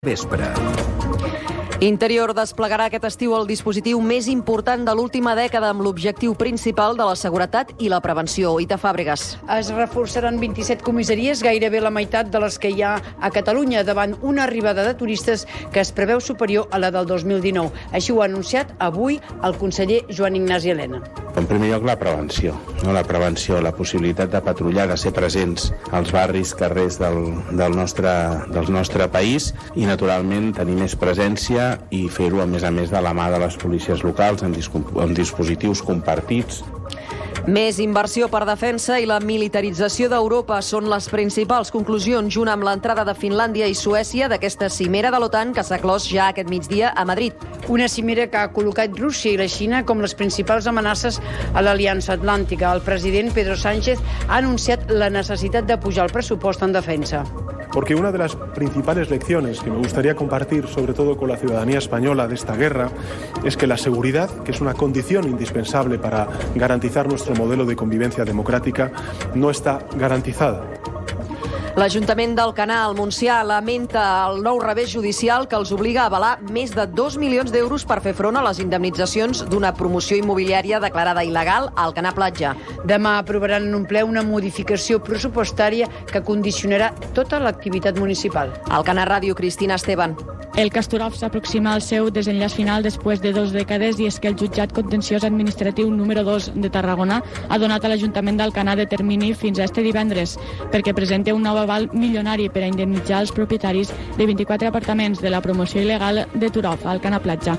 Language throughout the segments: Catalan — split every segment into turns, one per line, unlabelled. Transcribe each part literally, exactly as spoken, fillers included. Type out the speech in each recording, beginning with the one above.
Vespre.
Interior desplegarà aquest estiu el dispositiu més important de l'última dècada amb l'objectiu principal de la seguretat i la prevenció. Ita Fàbregas.
Es reforçaran vint-i-set comissaries, gairebé la meitat de les que hi ha a Catalunya, davant una arribada de turistes que es preveu superior a la del dos mil dinou. Així ho ha anunciat avui el conseller Joan Ignasi Elena.
En primer lloc, la prevenció. No? La prevenció, la possibilitat de patrullar, de ser presents als barris, carrers del, del, nostre, del nostre país i, naturalment, tenir més presència i fer-ho, a més a més, de la mà de les policies locals, amb, amb dispositius compartits.
Més inversió per defensa i la militarització d'Europa són les principals conclusions, junt amb l'entrada de Finlàndia i Suècia d'aquesta cimera de l'OTAN que s'ha clos ja aquest migdia a Madrid.
Una cimera que ha col·locat Rússia i la Xina com les principals amenaces a l'Aliança Atlàntica. El president Pedro Sánchez ha anunciat la necessitat de pujar el pressupost en defensa.
Porque una de las principales lecciones que me gustaría compartir, sobre todo con la ciudadanía española, de esta guerra, es que la seguridad, que es una condición indispensable para garantizar nuestro modelo de convivencia democrática, no está garantizada.
L'Ajuntament d'Alcanar, al Montsià, lamenta el nou revés judicial que els obliga a avalar més de dos milions d'euros per fer front a les indemnitzacions d'una promoció immobiliària declarada il·legal a Alcanar Platja.
Demà aprovaran en un ple una modificació pressupostària que condicionarà tota l'activitat municipal.
Alcanar Ràdio, Cristina Esteban.
El Castorov s'aproxima al seu desenllaç final després de dues dècades i és que el jutjat contenciós administratiu número dos de Tarragona ha donat a l'Ajuntament d'Alcanar de termini fins a este divendres perquè presenta un nou aval milionari per a indemnitzar els propietaris de vint-i-quatre apartaments de la promoció il·legal de Turov, a Alcanar Platja.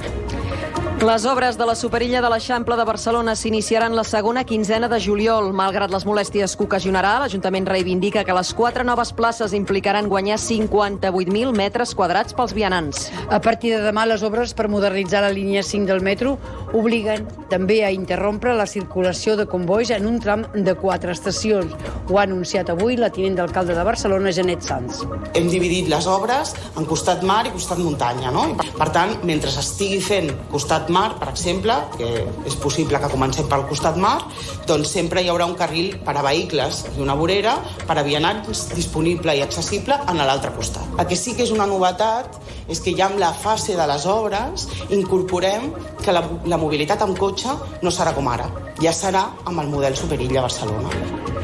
Les obres de la superilla de l'Eixample de Barcelona s'iniciaran la segona quinzena de juliol. Malgrat les molèsties que ocasionarà, l'Ajuntament reivindica que les quatre noves places implicaran guanyar cinquanta-vuit mil metres quadrats pels vianants.
A partir de demà, les obres per modernitzar la línia cinc del metro obliguen també a interrompre la circulació de convois en un tram de quatre estacions. Ho ha anunciat avui la tinent d'alcalde de Barcelona, Janet Sanz.
Hem dividit les obres en costat mar i costat muntanya, no? I per tant, mentre s'estigui fent costat mar, per exemple, que és possible que comencem pel costat mar, doncs sempre hi haurà un carril per a vehicles i una vorera per a vianants disponible i accessible en l'altre costat. El que sí que és una novetat és que ja en la fase de les obres incorporem que la, la mobilitat amb cotxe no serà com ara, ja serà amb el model Superilla Barcelona.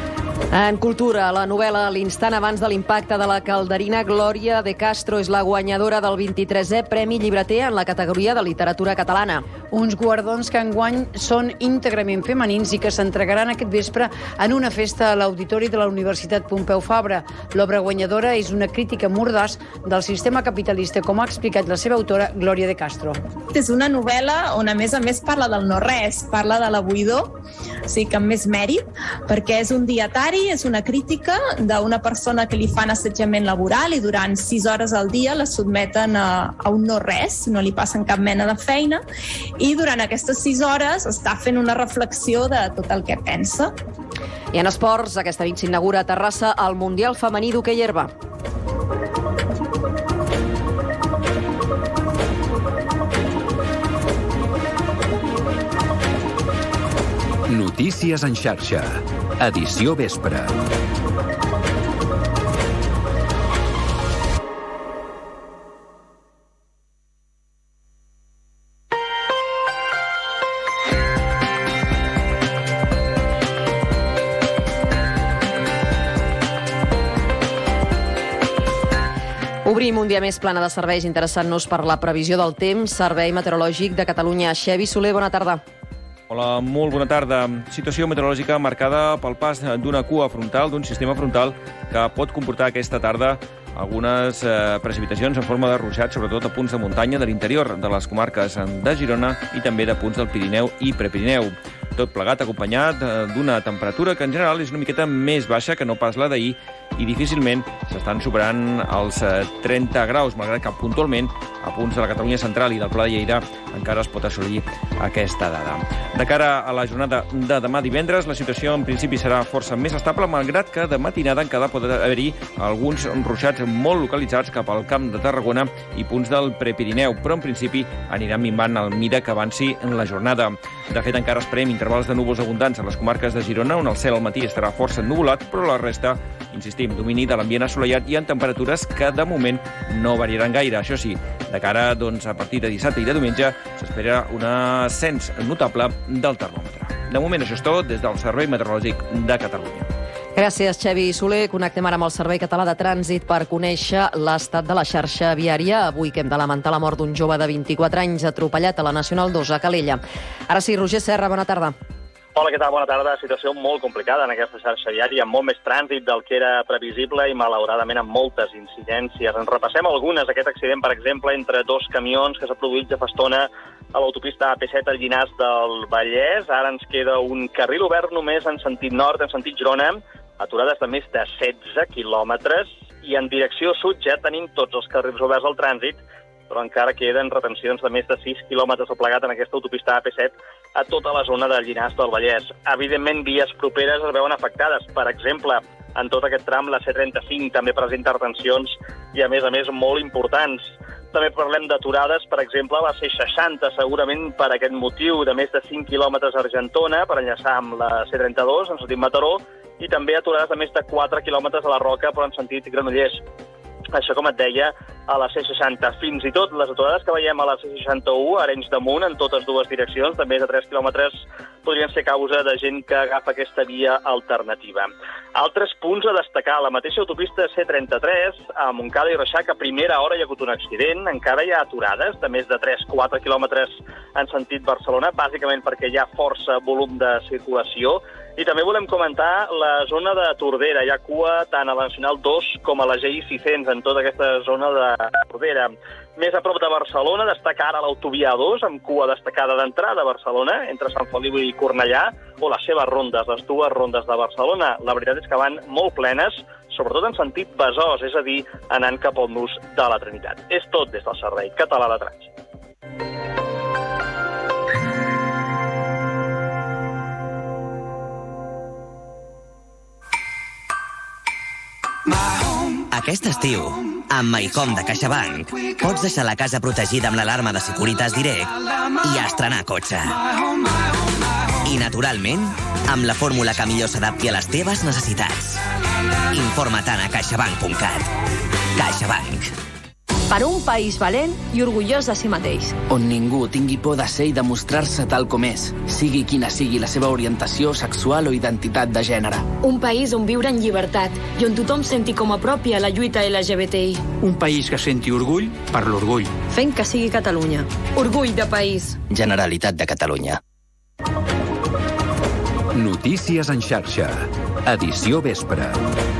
En cultura, la novel·la L'instant abans de l'impacte de la calderina, Glòria de Castro és la guanyadora del vint-i-tresè Premi Llibreter en la categoria de literatura catalana.
Uns guardons que enguany són íntegrament femenins i que s'entregaran aquest vespre en una festa a l'Auditori de la Universitat Pompeu Fabra. L'obra guanyadora és una crítica mordaç del sistema capitalista, com ha explicat la seva autora, Glòria de Castro.
És una novel·la on, a més a més, parla del no-res, parla de la buidor, o sigui que amb més mèrit, perquè és un dietari, és una crítica d'una persona que li fan assetjament laboral i durant sis hores al dia la sotmeten a, a un no-res, no li passen cap mena de feina, i durant aquestes sis hores està fent una reflexió de tot el que pensa.
I en esports, aquesta nit s'inaugura a Terrassa el Mundial Femení d'hoquei herba.
Notícies en xarxa. Edició vespre.
Obrim un dia més plana de serveis interessant-nos per la previsió del temps. Servei Meteorològic de Catalunya. Xevi Soler, bona tarda.
Hola, molt bona tarda. Situació meteorològica marcada pel pas d'una cua frontal, d'un sistema frontal que pot comportar aquesta tarda algunes eh, precipitacions en forma de ruixat, sobretot a punts de muntanya de l'interior de les comarques de Girona i també de punts del Pirineu i Prepirineu. Tot plegat acompanyat d'una temperatura que en general és una miqueta més baixa que no pas la d'ahir i difícilment s'estan superant els trenta graus, malgrat que puntualment a punts de la Catalunya central i del Pla de Lleida encara es pot assolir aquesta dada. De cara a la jornada de demà divendres, la situació en principi serà força més estable, malgrat que de matinada encara pot haver-hi alguns ruixats trets molt localitzats cap al Camp de Tarragona i punts del Prepirineu, però en principi aniran minvant al mida que avanci en la jornada. De fet, encara esperem intervals de núvols abundants a les comarques de Girona, on el cel al matí estarà força ennuvolat, però la resta, insistim, domini de l'ambient assolellat i en temperatures que de moment no variaran gaire. Això sí, de cara doncs, a partir de dissabte i de diumenge s'espera un ascens notable del termòmetre. De moment això és tot des del Servei Meteorològic de Catalunya.
Gràcies, Xavi Soler. Connectem ara amb el Servei Català de Trànsit per conèixer l'estat de la xarxa viària. Avui que hem de lamentar la mort d'un jove de vint-i-quatre anys atropellat a la Nacional dos a Calella. Ara sí, Roger Serra, bona tarda.
Hola, què tal? Bona tarda. Situació molt complicada en aquesta xarxa viària, amb molt més trànsit del que era previsible i, malauradament, amb moltes incidències. En repassem algunes. Aquest accident, per exemple, entre dos camions que s'ha produït ja fa estona a l'autopista A P set al Llinars del Vallès. Ara ens queda un carril obert només en sentit nord, en sentit Girona, aturades de més de setze quilòmetres, i en direcció sud ja tenim tots els carrils oberts al trànsit, però encara queden retencions de més de sis quilòmetres al plegat en aquesta autopista A P set a tota la zona del Llinars del Vallès. Evidentment, vies properes es veuen afectades. Per exemple, en tot aquest tram, la C trenta-cinc també presenta retencions i, a més a més, molt importants. També parlem d'aturades, per exemple, la C seixanta, segurament per aquest motiu, de més de cinc quilòmetres a Argentona, per enllaçar amb la C trenta-dos, en sentit Mataró, i també aturades de més de quatre quilòmetres a la Roca, però en sentit Granollers. Això, com et deia, a la C seixanta. Fins i tot les aturades que veiem a la C seixanta-u, a Arenys de Munt, en totes dues direccions, de més de tres quilòmetres, podrien ser causa de gent que agafa aquesta via alternativa. Altres punts a destacar. La mateixa autopista C trenta-tres, a Montcada i Reixac, a primera hora hi ha hagut un accident. Encara hi ha aturades de més de tres a quatre quilòmetres en sentit Barcelona, bàsicament perquè hi ha força volum de circulació. I també volem comentar la zona de Tordera. Hi ha cua tant a la Nacional dos com a la G I sis-cents en tota aquesta zona de Tordera. Més a prop de Barcelona destaca ara l'autovia A dos, amb cua destacada d'entrada a Barcelona, entre Sant Feliu i Cornellà, o les seves rondes, les dues rondes de Barcelona. La veritat és que van molt plenes, sobretot en sentit Besòs, és a dir, anant cap al nus de la Trinitat. És tot des del Servei Català de Trànsit.
Aquest estiu, amb MyHome de CaixaBank, pots deixar la casa protegida amb l'alarma de Securitas Direct i estrenar cotxe. I, naturalment, amb la fórmula que millor s'adapti a les teves necessitats. Informa-te'n a caixabank punt cat. CaixaBank.
Per un país valent i orgullós de si mateix.
On ningú tingui por de ser i demostrar-se tal com és, sigui quina sigui la seva orientació sexual o identitat de gènere.
Un país on viure en llibertat i on tothom senti com a pròpia la lluita L G B T I.
Un país que senti orgull per l'orgull.
Fent que sigui Catalunya. Orgull de país.
Generalitat de Catalunya.
Notícies en xarxa. Edició vespre.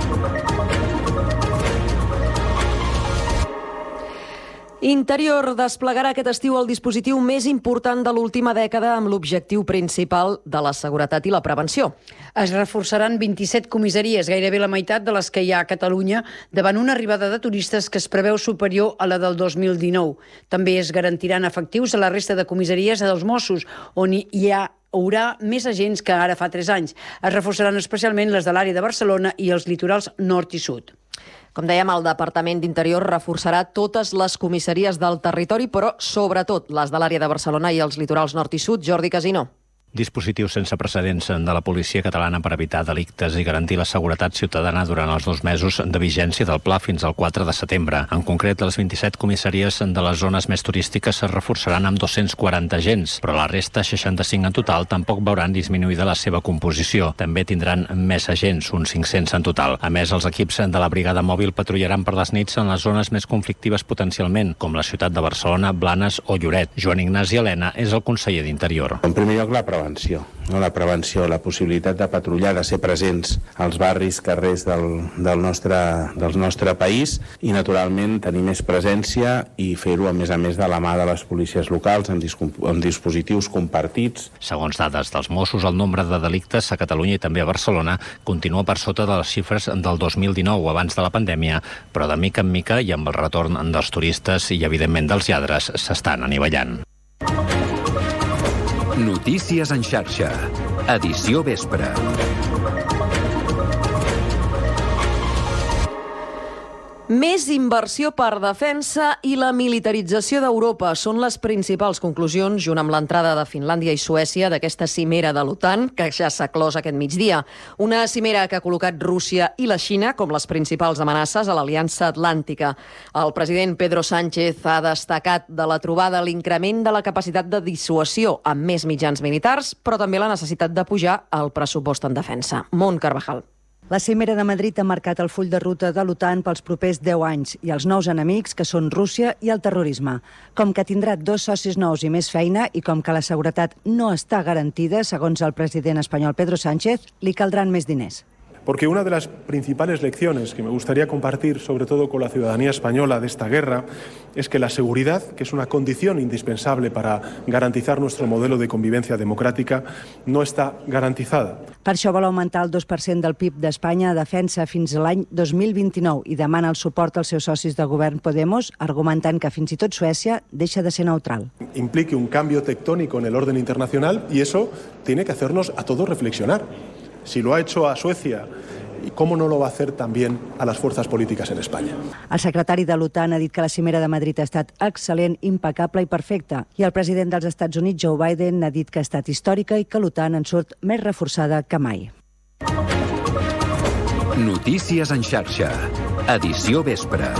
Interior desplegarà aquest estiu el dispositiu més important de l'última dècada amb l'objectiu principal de la seguretat i la prevenció.
Es reforçaran vint-i-set comissaries, gairebé la meitat de les que hi ha a Catalunya, davant una arribada de turistes que es preveu superior a la del dos mil dinou. També es garantiran efectius a la resta de comissaries dels Mossos, on hi ha haurà més agents que ara fa tres anys. Es reforçaran especialment les de l'àrea de Barcelona i els litorals nord i sud.
Com dèiem, el Departament d'Interior reforçarà totes les comissaries del territori, però sobretot les de l'àrea de Barcelona i els litorals nord i sud. Jordi Casino.
Dispositiu sense precedents de la policia catalana per evitar delictes i garantir la seguretat ciutadana durant els dos mesos de vigència del pla fins al quatre de setembre. En concret, les vint-i-set comissaries de les zones més turístiques es reforçaran amb dos-cents quaranta agents, però la resta, seixanta-cinc en total, tampoc veuran disminuïda la seva composició. També tindran més agents, uns cinc-cents en total. A més, els equips de la brigada mòbil patrullaran per les nits en les zones més conflictives potencialment, com la ciutat de Barcelona, Blanes o Lloret. Joan Ignasi Helena és el conseller d'Interior.
En primer lloc, la prevenció. No? La prevenció, la possibilitat de patrullar, de ser presents als barris, carrers del, del, nostre, del nostre país i, naturalment, tenir més presència i fer-ho, a més a més, de la mà de les policies locals amb, amb dispositius compartits.
Segons dades dels Mossos, el nombre de delictes a Catalunya i també a Barcelona continua per sota de les xifres del dos mil dinou, abans de la pandèmia, però de mica en mica i amb el retorn dels turistes i, evidentment, dels lladres, s'estan anivellant.
Notícies en xarxa. Edició vespre.
Més inversió per defensa i la militarització d'Europa són les principals conclusions, junt amb l'entrada de Finlàndia i Suècia, d'aquesta cimera de l'OTAN, que ja s'ha clos aquest migdia. Una cimera que ha col·locat Rússia i la Xina com les principals amenaces a l'Aliança Atlàntica. El president Pedro Sánchez ha destacat de la trobada l'increment de la capacitat de dissuasió amb més mitjans militars, però també la necessitat de pujar el pressupost en defensa. Mont Carvajal.
La cimera de Madrid ha marcat el full de ruta de l'OTAN pels propers deu anys i els nous enemics, que són Rússia i el terrorisme. Com que tindrà dos socis nous i més feina i com que la seguretat no està garantida, segons el president espanyol Pedro Sánchez, li caldran més diners.
Porque una de las principales lecciones que me gustaría compartir, sobre todo con la ciudadanía española, de esta guerra, es que la seguridad, que es una condición indispensable para garantizar nuestro modelo de convivencia democrática, no está garantizada.
Per això vol augmentar el dos per cent del P I B d'Espanya a defensa fins a l'any dos mil vint-i-nou i demana el suport als seus socis de govern Podemos, argumentant que fins i tot Suècia deixa de ser neutral.
Implique un cambio tectónico en el orden internacional y eso tiene que hacernos a todos reflexionar. Si lo ha hecho a Suecia, ¿cómo no lo va a hacer también a las fuerzas políticas en España?
El secretari de l'OTAN ha dit que la cimera de Madrid ha estat excel·lent, impecable i perfecta. I el president dels Estats Units, Joe Biden, ha dit que ha estat històrica i que l'OTAN en surt més reforçada que mai.
Notícies en xarxa. Edició vespre.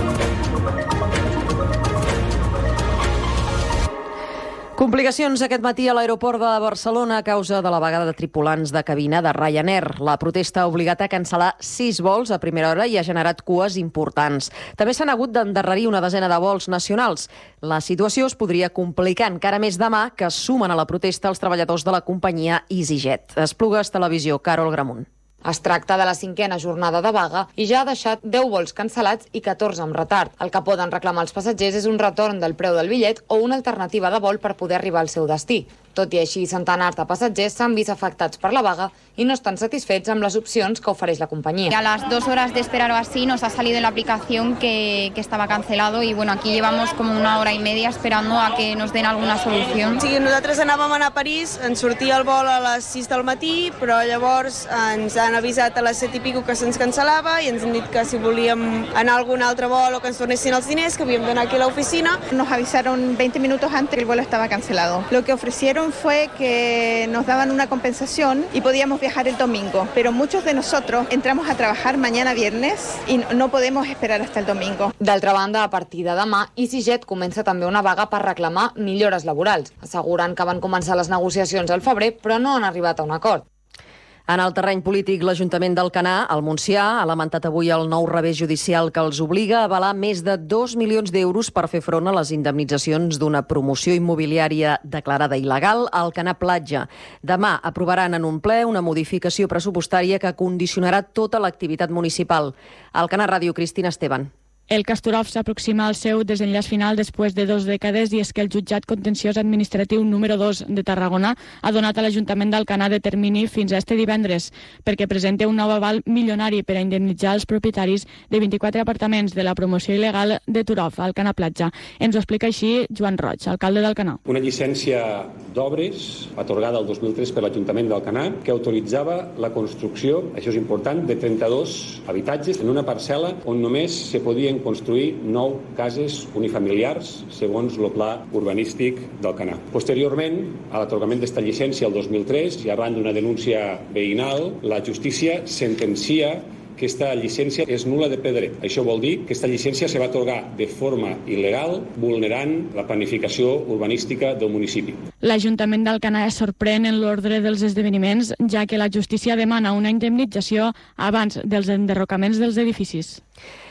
Complicacions aquest matí a l'aeroport de Barcelona a causa de la vaga de tripulants de cabina de Ryanair. La protesta ha obligat a cancel·lar sis vols a primera hora i ha generat cues importants. També s'han hagut d'endarrerir una desena de vols nacionals. La situació es podria complicar encara més demà, que es sumen a la protesta els treballadors de la companyia EasyJet. Esplugues Televisió, Carol Gramunt.
Es tracta de la cinquena jornada de vaga i ja ha deixat deu vols cancel·lats i catorze amb retard. El que poden reclamar els passatgers és un retorn del preu del bitllet o una alternativa de vol per poder arribar al seu destí. Tot i així, centenars de passatgers s'han vist afectats per la vaga i no estan satisfets amb les opcions que ofereix la companyia.
A las dos horas de esperar o así nos ha salido en la aplicación que, que estaba cancelado y bueno, aquí llevamos como una hora y media esperando a que nos den alguna solución.
Sí, nosaltres anàvem a anar a París, ens sortia el vol a les sis del matí, però llavors ens han avisat a les set i pico que se'ns cancel·lava i ens han dit que si volíem anar a algun altre vol o que ens tornessin els diners, que havíem d'anar aquí a la oficina.
Nos avisaron veinte minutos antes que el vuelo estaba cancelado. Lo que ofrecieron fue que nos daban una compensación y podíamos viajar el domingo, pero muchos de nosotros entramos a trabajar mañana viernes y no podemos esperar hasta el domingo.
D'altra banda, a partir de demà, EasyJet comença també una vaga per reclamar millores laborals, assegurant que van començar les negociacions al febrer, però no han arribat a un acord.
En el terreny polític, l'Ajuntament d'Alcanar, al Montsià, ha lamentat avui el nou revés judicial que els obliga a avalar més de dos milions d'euros per fer front a les indemnitzacions d'una promoció immobiliària declarada il·legal a Alcanar Platja. Demà aprovaran en un ple una modificació pressupostària que condicionarà tota l'activitat municipal. Alcanar Ràdio, Cristina Esteban.
El Castorov s'aproxima al seu desenllaç final després de dues dècades i és que el jutjat contenciós administratiu número dos de Tarragona ha donat a l'Ajuntament d'Alcanar de termini fins a este divendres perquè presenta un nou aval milionari per a indemnitzar els propietaris de vint-i-quatre apartaments de la promoció il·legal de Turov, Alcanar Platja. Ens ho explica així Joan Roig, alcalde d'Alcanar.
Una llicència d'obres atorgada el dos mil tres per l'Ajuntament d'Alcanar que autoritzava la construcció, això és important, de trenta-dos habitatges en una parcel·la on només se podien construir nou cases unifamiliars segons el pla urbanístic d'Alcanar. Posteriorment, a l'atorgament d'esta llicència el dos mil tres i arran d'una denúncia veïnal, la justícia sentencia que aquesta llicència és nul·la de ple dret. Això vol dir que aquesta llicència se va atorgar de forma il·legal, vulnerant la planificació urbanística del municipi.
L'Ajuntament d'Alcanar es sorprèn en l'ordre dels esdeveniments, ja que la justícia demana una indemnització abans dels enderrocaments dels edificis.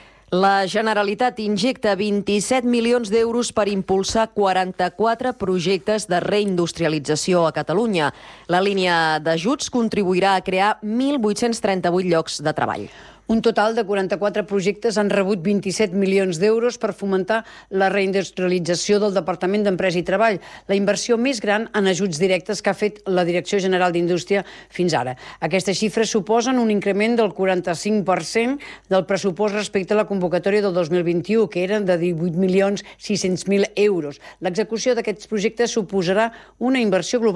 La Generalitat injecta vint-i-set milions d'euros per impulsar quaranta-quatre projectes de reindustrialització a Catalunya. La línia d'ajuts contribuirà a crear mil vuit-cents trenta-vuit llocs de treball.
Un total de quaranta-quatre projectes han rebut vint-i-set milions d'euros per fomentar la reindustrialització del Departament d'Empresa i Treball, la inversió més gran en ajuts directes que ha fet la Direcció General d'Indústria fins ara. Aquestes xifres suposen un increment del quaranta-cinc per cent del pressupost respecte a la convocatòria del dos mil vint-i-u, que eren de divuit milions sis-cents mil euros. L'execució d'aquests projectes suposarà una inversió global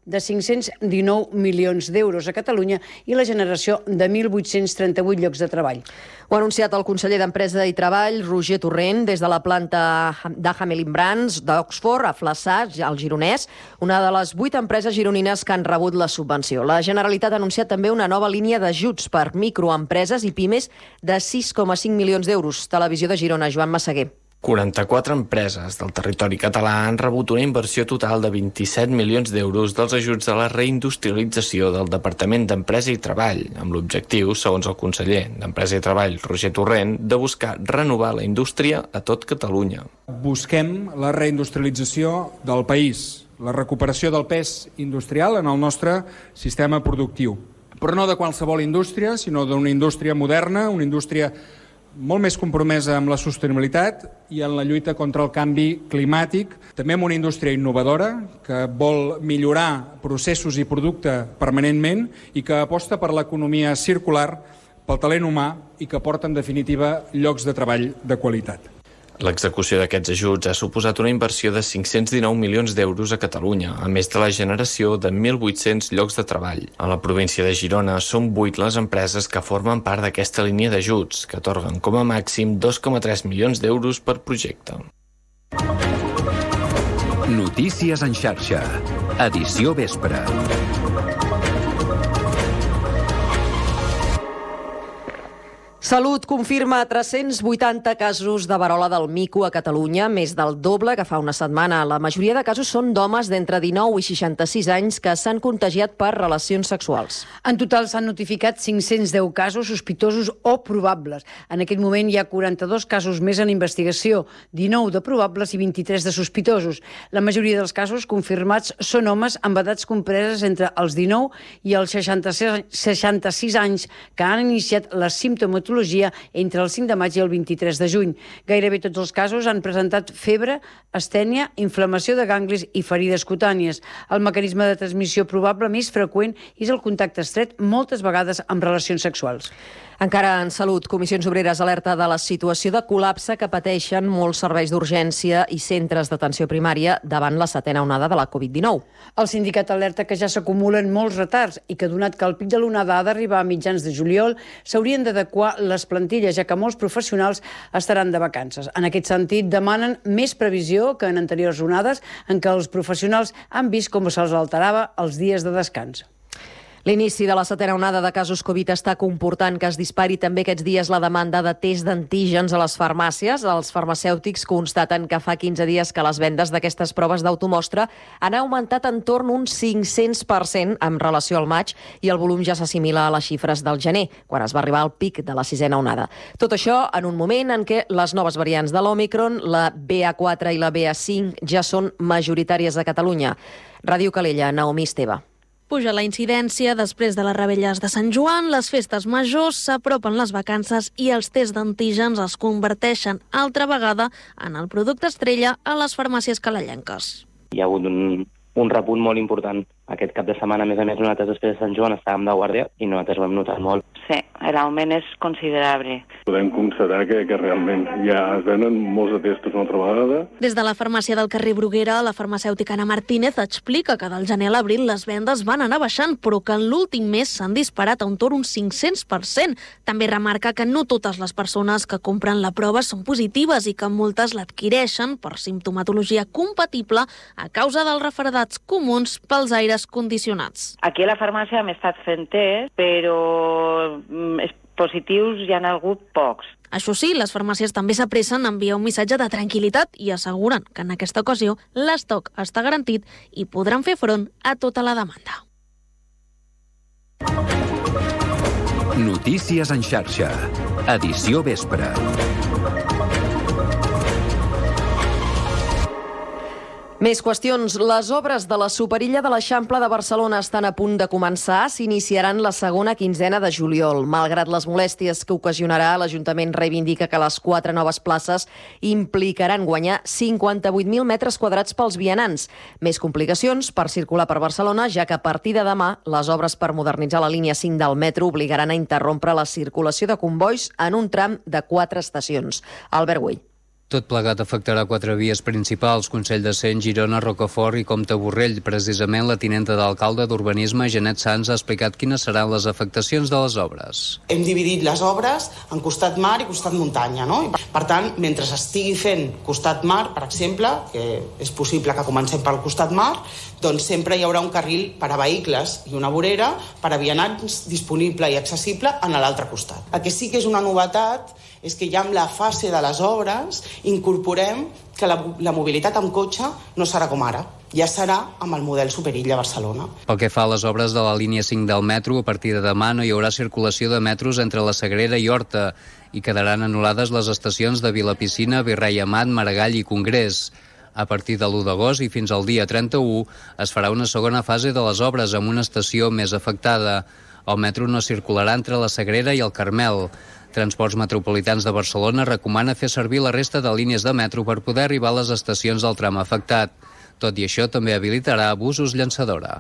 de cinc-cents dinou milions d'euros a Catalunya i la generació de mil vuit-cents trenta-vuit llocs de treball.
Ho ha anunciat el conseller d'Empresa i Treball, Roger Torrent, des de la planta de Hamelin Brands d'Oxford, a Flaçà, al Gironès, una de les vuit empreses gironines que han rebut la subvenció. La Generalitat ha anunciat també una nova línia d'ajuts per microempreses i pimes de sis coma cinc milions d'euros. Televisió de Girona, Joan Massaguer.
quaranta-quatre empreses del territori català han rebut una inversió total de vint-i-set milions d'euros dels ajuts a la reindustrialització del Departament d'Empresa i Treball, amb l'objectiu, segons el conseller d'Empresa i Treball, Roger Torrent, de buscar renovar la indústria a tot Catalunya.
Busquem la reindustrialització del país, la recuperació del pes industrial en el nostre sistema productiu. Però no de qualsevol indústria, sinó d'una indústria moderna, una indústria molt més compromesa amb la sostenibilitat i en la lluita contra el canvi climàtic, també amb una indústria innovadora que vol millorar processos i producte permanentment i que aposta per l'economia circular, pel talent humà i que porta, en definitiva, llocs de treball de qualitat.
L'execució d'aquests ajuts ha suposat una inversió de cinc-cents dinou milions d'euros a Catalunya, a més de la generació de mil vuit-cents llocs de treball. A la província de Girona són vuit les empreses que formen part d'aquesta línia d'ajuts, que atorguen com a màxim dos coma tres milions d'euros per projecte.
Notícies en xarxa. Edició vespre.
Salut confirma tres-cents vuitanta casos de verola del mico a Catalunya, més del doble que fa una setmana. La majoria de casos són d'homes d'entre dinou i seixanta-sis anys que s'han contagiat per relacions sexuals.
En total s'han notificat cinc-cents deu casos sospitosos o probables. En aquest moment hi ha quaranta-dos casos més en investigació, dinou de probables i vint-i-tres de sospitosos. La majoria dels casos confirmats són homes amb edats compreses entre els dinou i els seixanta-sis anys que han iniciat la simptomatologia entre el cinc de maig i el vint-i-tres de juny. Gairebé tots els casos han presentat febre, astènia, inflamació de ganglis i ferides cutànies. El mecanisme de transmissió probable més freqüent és el contacte estret, moltes vegades amb relacions sexuals.
Encara en salut, Comissions Obreres alerta de la situació de col·lapse que pateixen molts serveis d'urgència i centres d'atenció primària davant la setena onada de la covid dinou.
El sindicat alerta que ja s'acumulen molts retards i que, donat que el pic de l'onada ha d'arribar a mitjans de juliol, s'haurien d'adequar les plantilles, ja que molts professionals estaran de vacances. En aquest sentit, demanen més previsió que en anteriors onades en què els professionals han vist com se'ls alterava els dies de descans.
L'inici de la setena onada de casos Covid està comportant que es dispari també aquests dies la demanda de test d'antígens a les farmàcies. Els farmacèutics constaten que fa quinze dies que les vendes d'aquestes proves d'automostra han augmentat en torn un cinc-cents per cent en relació al maig i el volum ja s'assimila a les xifres del gener, quan es va arribar al pic de la sisena onada. Tot això en un moment en què les noves variants de l'Òmicron, la B A quatre i la B A cinc, ja són majoritàries a Catalunya. Ràdio Calella, Naomi Esteve.
Puja la incidència després de les revetlles de Sant Joan, les festes majors, s'apropen les vacances i els tests d'antígens es converteixen altra vegada en el producte estrella a les farmàcies calellenques.
Hi ha hagut un, un repunt molt important. Aquest cap de setmana, a més a més, nosaltres després de Sant Joan estàvem de guàrdia i nosaltres ho hem notat molt.
Sí, l'augment és considerable.
Podem constatar que, que realment ja es venen molts de testos una altra vegada.
Des de la farmàcia del carrer Bruguera, la farmacèutica Ana Martínez explica que del gener a l'abril les vendes van anar baixant, però que en l'últim mes s'han disparat a un torn un cinc-cents per cent. També remarca que no totes les persones que compren la prova són positives i que moltes l'adquireixen per simptomatologia compatible a causa dels refredats comuns pels aires condicionats.
Aquí a la farmàcia hem estat fent test, però positius hi han hagut pocs.
Això sí, les farmàcies també s'apressen a enviar un missatge de tranquil·litat i asseguren que en aquesta ocasió l'estoc està garantit i podran fer front a tota la demanda.
Notícies en xarxa. Edició vespre.
Més qüestions. Les obres de la Superilla de l'Eixample de Barcelona estan a punt de començar. S'iniciaran la segona quinzena de juliol. Malgrat les molèsties que ocasionarà, l'Ajuntament reivindica que les quatre noves places implicaran guanyar cinquanta-vuit mil metres quadrats pels vianants. Més complicacions per circular per Barcelona, ja que a partir de demà les obres per modernitzar la línia cinc del metro obligaran a interrompre la circulació de combois en un tram de quatre estacions. Albert Güell.
Tot plegat afectarà quatre vies principals, Consell de Cent, Girona, Rocafort i Comte Borrell. Precisament la tinenta d'alcalde d'Urbanisme, Janet Sanz, ha explicat quines seran les afectacions de les obres.
Hem dividit les obres en costat mar i costat muntanya, no? Per tant, mentre estigui fent costat mar, per exemple, que és possible que comencem pel costat mar, doncs sempre hi haurà un carril per a vehicles i una vorera per a vianants disponible i accessible en l'altre costat. El que sí que és una novetat és que ja en la fase de les obres incorporem que la, la mobilitat amb cotxe no serà com ara, ja serà amb el model Superilla a Barcelona.
Pel que fa a les obres de la línia cinc del metro, a partir de demà no hi haurà circulació de metros entre la Sagrera i Horta i quedaran anul·lades les estacions de Vilapicina, Virrei Amat, Maragall i Congrés. A partir de l'u d'agost i fins al dia trenta-u es farà una segona fase de les obres amb una estació més afectada. El metro no circularà entre la Sagrera i el Carmel. Transports Metropolitans de Barcelona recomana fer servir la resta de línies de metro per poder arribar a les estacions del tram afectat. Tot i això, també habilitarà busos llançadora.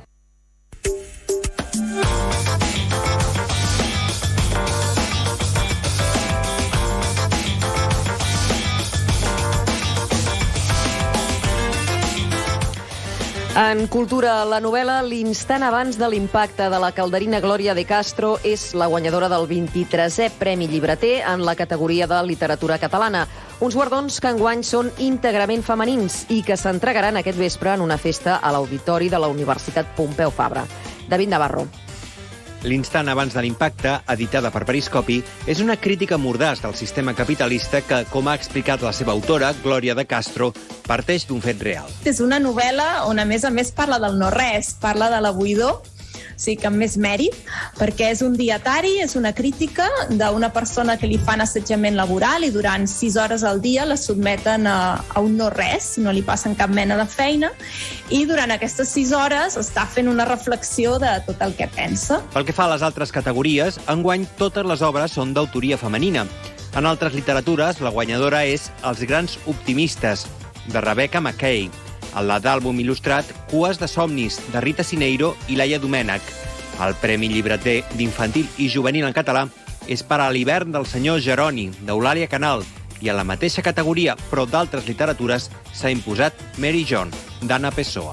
En cultura, la novel·la L'instant abans de l'impacte de la calderina Glòria de Castro és la guanyadora del vint-i-tresè Premi Llibreter en la categoria de literatura catalana. Uns guardons que enguany són íntegrament femenins i que s'entregaran aquest vespre en una festa a l'auditori de la Universitat Pompeu Fabra. David Navarro.
L'instant abans de l'impacte, editada per Periscopi, és una crítica mordaç del sistema capitalista que, com ha explicat la seva autora, Glòria de Castro, parteix d'un fet real.
És una novel·la on, a més a més, parla del no-res, parla de la buidor, o sigui que amb més mèrit, perquè és un dietari, és una crítica d'una persona que li fan assetjament laboral i durant sis hores al dia la sotmeten a, a un no-res, no li passen cap mena de feina, i durant aquestes sis hores està fent una reflexió de tot el que pensa.
Pel que fa a les altres categories, enguany totes les obres són d'autoria femenina. En altres literatures, la guanyadora és Els grans optimistes, de Rebecca Mackay. El d'àlbum il·lustrat Cues de somnis, de Rita Sineiro i Laia Domènech. El Premi Llibreter d'infantil i juvenil en català és per a l'hivern del senyor Jeroni, d'Eulàlia Canal, i en la mateixa categoria, però d'altres literatures, s'ha imposat Mary John, d'Anna Pessoa.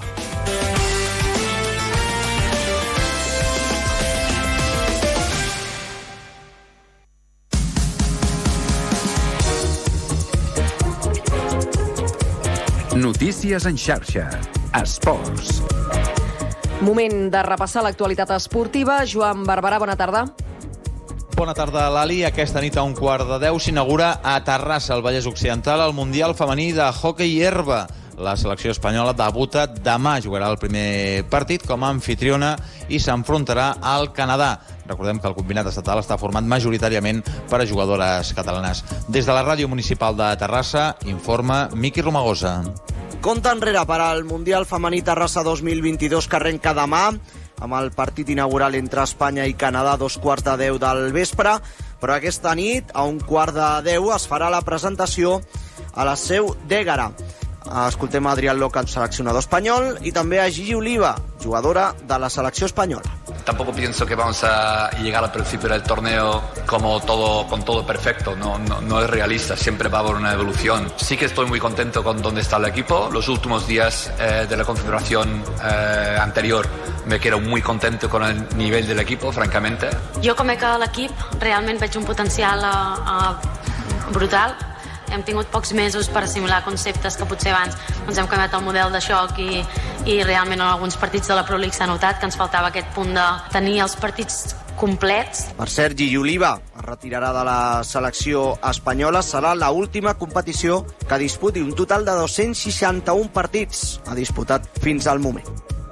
Notícies en xarxa. Esports.
Moment de repassar l'actualitat esportiva. Joan Barberà, bona tarda.
Bona tarda, Lali. Aquesta nit a un quart de deu s'inaugura a Terrassa, al Vallès Occidental, el Mundial Femení de Hockey Herba. La selecció espanyola debuta demà, jugarà el primer partit com a anfitriona i s'enfrontarà al Canadà. Recordem que el combinat estatal està format majoritàriament per a jugadores catalanes. Des de la ràdio municipal de Terrassa, informa Miqui Romagosa.
Compte enrere per al Mundial Femení Terrassa dos mil vint-i-dos que arrenca demà, amb el partit inaugural entre Espanya i Canadà a dos quarts de deu del vespre, però aquesta nit, a un quart de deu, es farà la presentació a la seu d'Ègara. Escoltem a Adrián Loca, seleccionador espanyol, y també a Gigi Oliva, jugadora de la selecció espanyola.
Tampoco pienso que vamos a llegar al principio del torneo como todo, con todo perfecto, no, no, no es realista, siempre va a haber una evolución. Sí que estoy muy contento con dónde está el equipo. Los últimos días eh, de la configuración eh, anterior me quedo muy contento con el nivel del equipo, francamente.
Jo, com he quedat l'equip, realment veig un potencial uh, uh, brutal. Hem tingut pocs mesos per assimilar conceptes que potser abans ens hem canviat el model de xoc i, i realment en alguns partits de la Pro League s'ha notat que ens faltava aquest punt de tenir els partits complets.
Per cert, Gigi Oliva es retirarà de la selecció espanyola. Serà l'última competició que disputi, un total de dos-cents seixanta-un partits ha disputat fins al moment.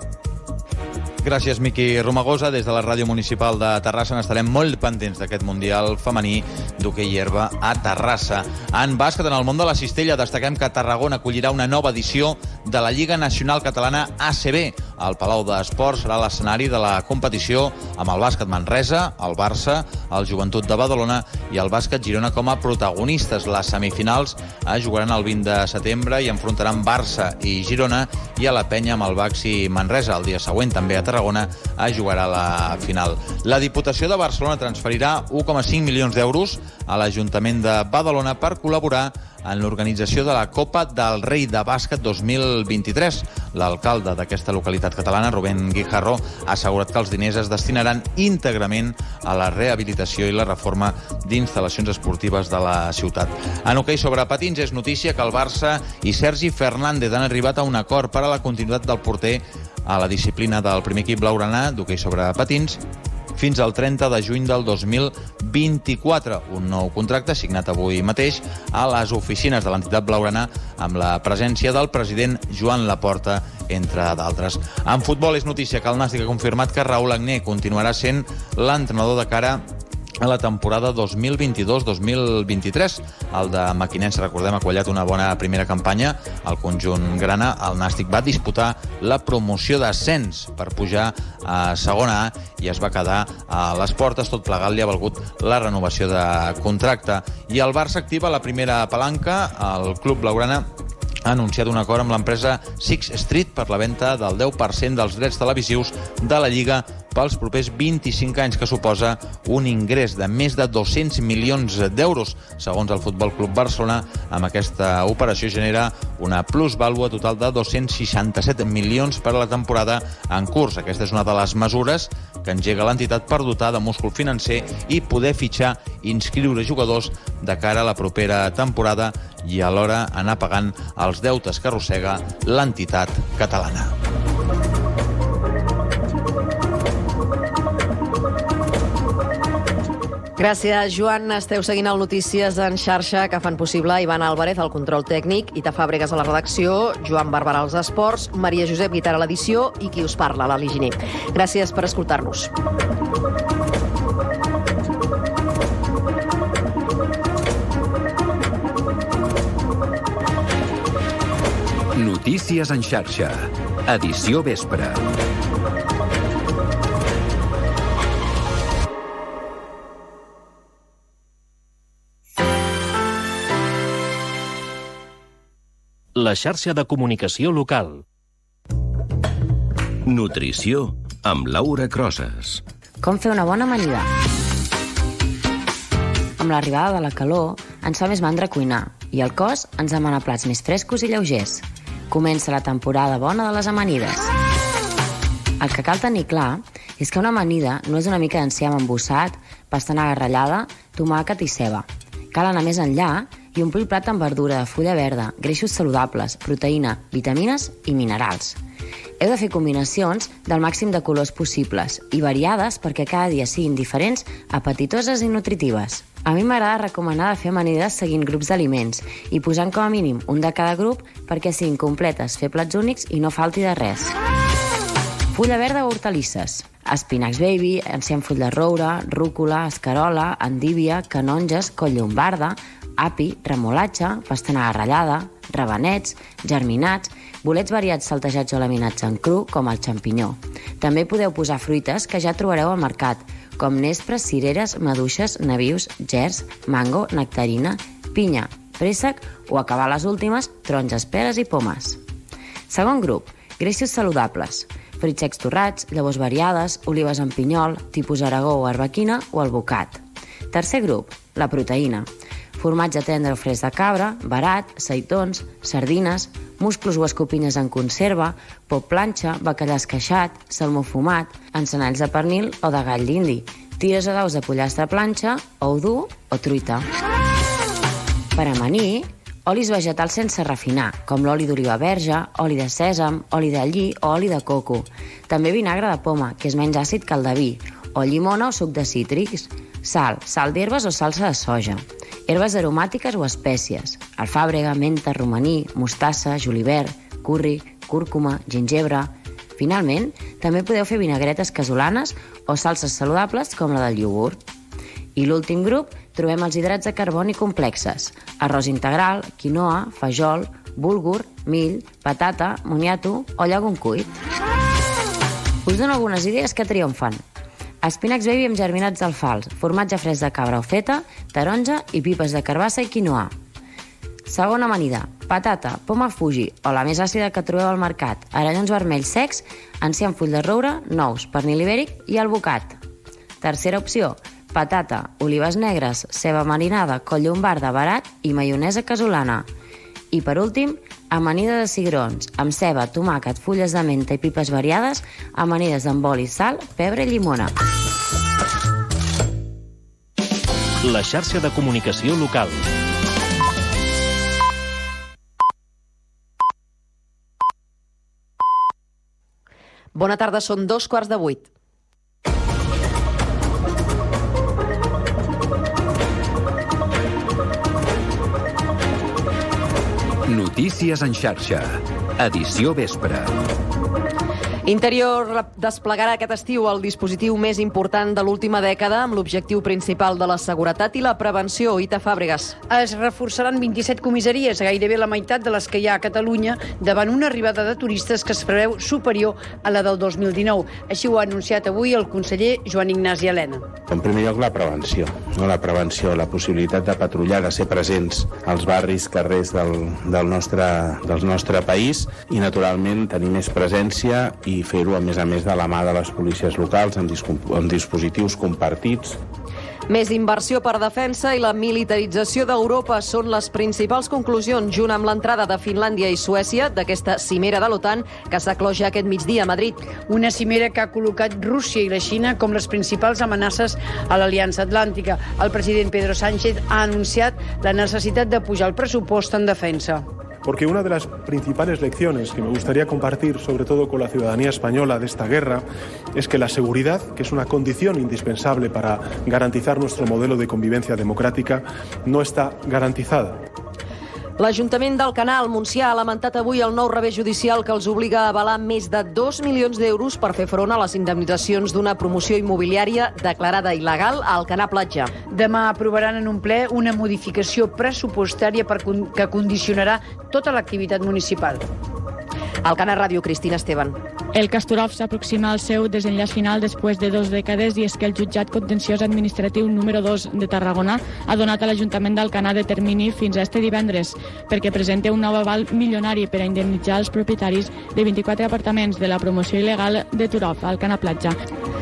Gràcies, Miqui Romagosa. Des de la ràdio municipal de Terrassa n'estarem molt pendents d'aquest Mundial Femení d'hoquei herba a Terrassa. En bàsquet, en el món de la cistella, destaquem que Tarragona acollirà una nova edició de la Lliga Nacional Catalana A C B. El Palau d'Esports serà l'escenari de la competició amb el bàsquet Manresa, el Barça, el Joventut de Badalona i el bàsquet Girona com a protagonistes. Les semifinals es jugaran el vint de setembre i enfrontaran Barça i Girona, i a la penya amb el Baxi Manresa. El dia següent, també a Tarragona, es jugarà la final. La Diputació de Barcelona transferirà un coma cinc milions d'euros a l'Ajuntament de Badalona per col·laborar en l'organització de la Copa del Rei de Bàsquet dos mil vint-i-tres. L'alcalde d'aquesta localitat catalana, Rubén Guijarro, ha assegurat que els diners es destinaran íntegrament a la rehabilitació i la reforma d'instal·lacions esportives de la ciutat. En hoquei sobre patins és notícia que el Barça i Sergi Fernández han arribat a un acord per a la continuïtat del porter a la disciplina del primer equip blaugrana d'hoquei sobre patins fins al trenta de juny del dos mil vint-i-quatre. Un nou contracte signat avui mateix a les oficines de l'entitat blaugrana amb la presència del president Joan Laporta, entre d'altres. En futbol és notícia que el Nàstic ha confirmat que Raúl Agné continuarà sent l'entrenador de cara a la temporada dos mil vint-i-dos dos mil vint-i-tres. El de Maquinense, recordem, ha quallat una bona primera campanya. El conjunt grana, el Nàstic, va disputar la promoció d'ascens per pujar a segona A i es va quedar a les portes. Tot plegat li ha valgut la renovació de contracte. I el Barça activa la primera palanca. El club blaugrana ha anunciat un acord amb l'empresa Six Street per la venda del deu per cent dels drets televisius de la Lliga pels propers vint-i-cinc anys, que suposa un ingrés de més de dos-cents milions d'euros. Segons el Futbol Club Barcelona, amb aquesta operació genera una plusvàlua total de dos-cents seixanta-set milions per a la temporada en curs. Aquesta és una de les mesures que engega l'entitat per dotar de múscul financer i poder fitxar i inscriure jugadors de cara a la propera temporada i alhora anar pagant els deutes que arrossega l'entitat catalana.
Gràcies, Joan. Esteu seguint el Notícies en xarxa que fan possible Ivan Álvarez, el control tècnic, Ita Fàbregas a la redacció, Joan Barberà als esports, Maria Josep Guitar a l'edició i qui us parla, l'Ali Giner. Gràcies per escoltar-nos.
Notícies en xarxa. Edició vespre.
La xarxa de comunicació local.
Nutrició amb Laura Crosas.
Com fer una bona amanida? Amb l'arribada de la calor ens fa més mandra cuinar i el cos ens demana plats més frescos i lleugers. Comença la temporada bona de les amanides. El que cal tenir clar és que una amanida no és una mica d'enciam embossat, pastanaga ratllada, tomàquet i ceba. Cal anar més enllà i omplir el plat amb verdura de fulla verda, greixos saludables, proteïna, vitamines i minerals. Heu de fer combinacions del màxim de colors possibles i variades perquè cada dia siguin diferents, apetitoses i nutritives. A mi m'agrada recomanar de fer amanides seguint grups d'aliments i posant com a mínim un de cada grup perquè siguin completes, fer plats únics i no falti de res. Fulla verda o hortalisses. Espinacs baby, enciam full de roure, rúcula, escarola, endívia, canonges, coll llombarda, api, remolatge, pastanaga ratllada, rabanets, germinats, bolets variats saltejats o laminats en cru, com el xampinyó. També podeu posar fruites que ja trobareu al mercat, com nespres, cireres, maduixes, nabius, gers, mango, nectarina, pinya, préssec o, acabar les últimes, taronges, peres i pomes. Segon grup, greixos saludables. Fruits secs torrats, llavors variades, olives en pinyol, tipus aragó o arbequina o albocat. Tercer grup, la proteïna. Formatge tendre o fresc de cabra, barat, seitons, sardines, musclos o escopinyes en conserva, pop planxa, bacallà esqueixat, salmó fumat, encenalls de pernil o de gall d'indi, tires o daus de pollastre a planxa, ou dur o truita. Per amanir, olis vegetals sense refinar, com l'oli d'oliva verge, oli de sèsam, oli de lli o oli de coco. També vinagre de poma, que és menys àcid que el de vi, o llimona o suc de cítrics, sal, sal d'herbes o salsa de soja, herbes aromàtiques o espècies, alfàbrega, menta, romaní, mostassa, julivert, curri, cúrcuma, gingebre. Finalment, també podeu fer vinagretes casolanes o salses saludables com la del iogurt. I l'últim grup trobem els hidrats de carboni complexes, arròs integral, quinoa, fajol, búlgur, mill, patata, moniato o llegum cuit. Us dono algunes idees que triomfen. Espinacs baby amb germinats d'alfals, formatge fresc de cabra o feta, taronja i pipes de carbassa i quinoa. Segona amanida, patata, poma Fuji o la més àcida que trobeu al mercat, aranyons vermells secs, enciam full de roure, nous, pernil ibèric i albocat. Tercera opció, patata, olives negres, ceba marinada, coll llombarda barat i maionesa casolana. I per últim, amanida de cigrons, amb ceba, tomàquet, fulles de menta i pipes variades, amanides amb oli, sal, pebre i llimona.
La xarxa de comunicació local.
Bona tarda, són dos quarts de vuit.
Notícies en xarxa. Edició vespre.
Interior desplegarà aquest estiu el dispositiu més important de l'última dècada amb l'objectiu principal de la seguretat i la prevenció. Ita Fàbregas.
Es reforçaran vint-i-set comissaries, gairebé la meitat de les que hi ha a Catalunya, davant una arribada de turistes que es preveu superior a la del dos mil dinou. Així ho ha anunciat avui el conseller Joan Ignasi Elena.
En primer lloc, la prevenció. No? La prevenció, la possibilitat de patrullar, de ser presents als barris, carrers del, del, nostre, del nostre país i, naturalment, tenir més presència i fer-ho, a més a més, de la mà de les policies locals, amb, amb dispositius compartits.
Més inversió per defensa i la militarització d'Europa són les principals conclusions, junt amb l'entrada de Finlàndia i Suècia d'aquesta cimera de l'OTAN que s'acloja aquest migdia a Madrid.
Una cimera que ha col·locat Rússia i la Xina com les principals amenaces a l'Aliança Atlàntica. El president Pedro Sánchez ha anunciat la necessitat de pujar el pressupost en defensa.
Porque una de las principales lecciones que me gustaría compartir, sobre todo con la ciudadanía española, de esta guerra, es que la seguridad, que es una condición indispensable para garantizar nuestro modelo de convivencia democrática, no está garantizada.
L'Ajuntament d'Alcanar, al Montsià, ha lamentat avui el nou revés judicial que els obliga a avalar més de dos milions d'euros per fer front a les indemnitzacions d'una promoció immobiliària declarada il·legal a Alcanar Platja.
Demà aprovaran en un ple una modificació pressupostària per con- que condicionarà tota l'activitat municipal.
Alcanar Ràdio, Cristina Esteban.
El Castorov s'aproxima al seu desenllaç final després de dues dècades i és que el jutjat contenciós administratiu número dos de Tarragona ha donat a l'Ajuntament d'Alcanar de termini fins a este divendres perquè presenta un nou aval milionari per a indemnitzar els propietaris de vint-i-quatre apartaments de la promoció il·legal de Turov, Alcanar Platja.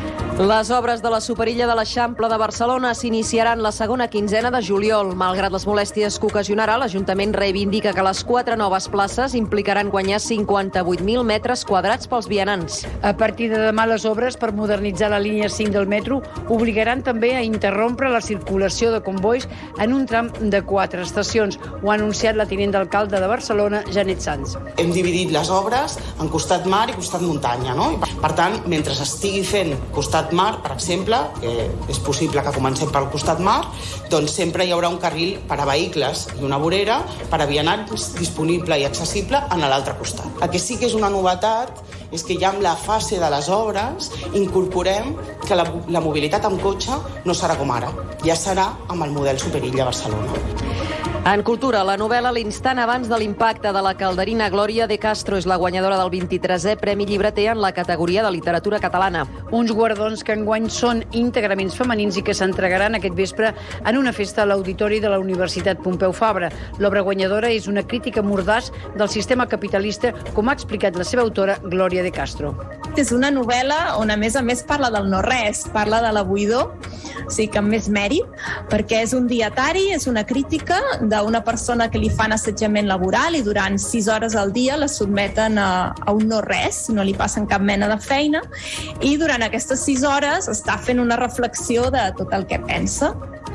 Les obres de la superilla de l'Eixample de Barcelona s'iniciaran la segona quinzena de juliol. Malgrat les molèsties que ocasionarà, l'Ajuntament reivindica que les quatre noves places implicaran guanyar cinquanta-vuit mil metres quadrats pels vianants.
A partir de demà, les obres per modernitzar la línia cinc del metro obligaran també a interrompre la circulació de convois en un tram de quatre estacions. Ho ha anunciat la tinent d'alcalde de Barcelona, Janet Sanz.
Hem dividit les obres en costat mar i costat muntanya, no? Per tant, mentre estigui fent costat mar, per exemple, que és possible que comencem pel costat mar, doncs sempre hi haurà un carril per a vehicles i una vorera per a vianants disponible i accessible en l'altre costat. El que sí que és una novetat és que ja en la fase de les obres incorporem que la, la mobilitat amb cotxe no serà com ara, ja serà amb el model Superilla Barcelona.
En cultura, la novel·la L'instant abans de l'impacte de la calderina Glòria de Castro és la guanyadora del vint-i-tresè Premi Llibreter en la categoria de literatura catalana.
Uns guardons que enguany són íntegrament femenins i que s'entregaran aquest vespre en una festa a l'auditori de la Universitat Pompeu Fabra. L'obra guanyadora és una crítica mordaç del sistema capitalista, com ha explicat la seva autora, Glòria de Castro.
És una novel·la on, a més a més, parla del no-res, parla de la buidor, o sigui que amb més mèrit, perquè és un dietari, és una crítica d'una persona que li fan assetjament laboral i durant sis hores al dia la sotmeten a, a un no-res, no li passen cap mena de feina, i durant aquestes sis hores està fent una reflexió de tot el que pensa.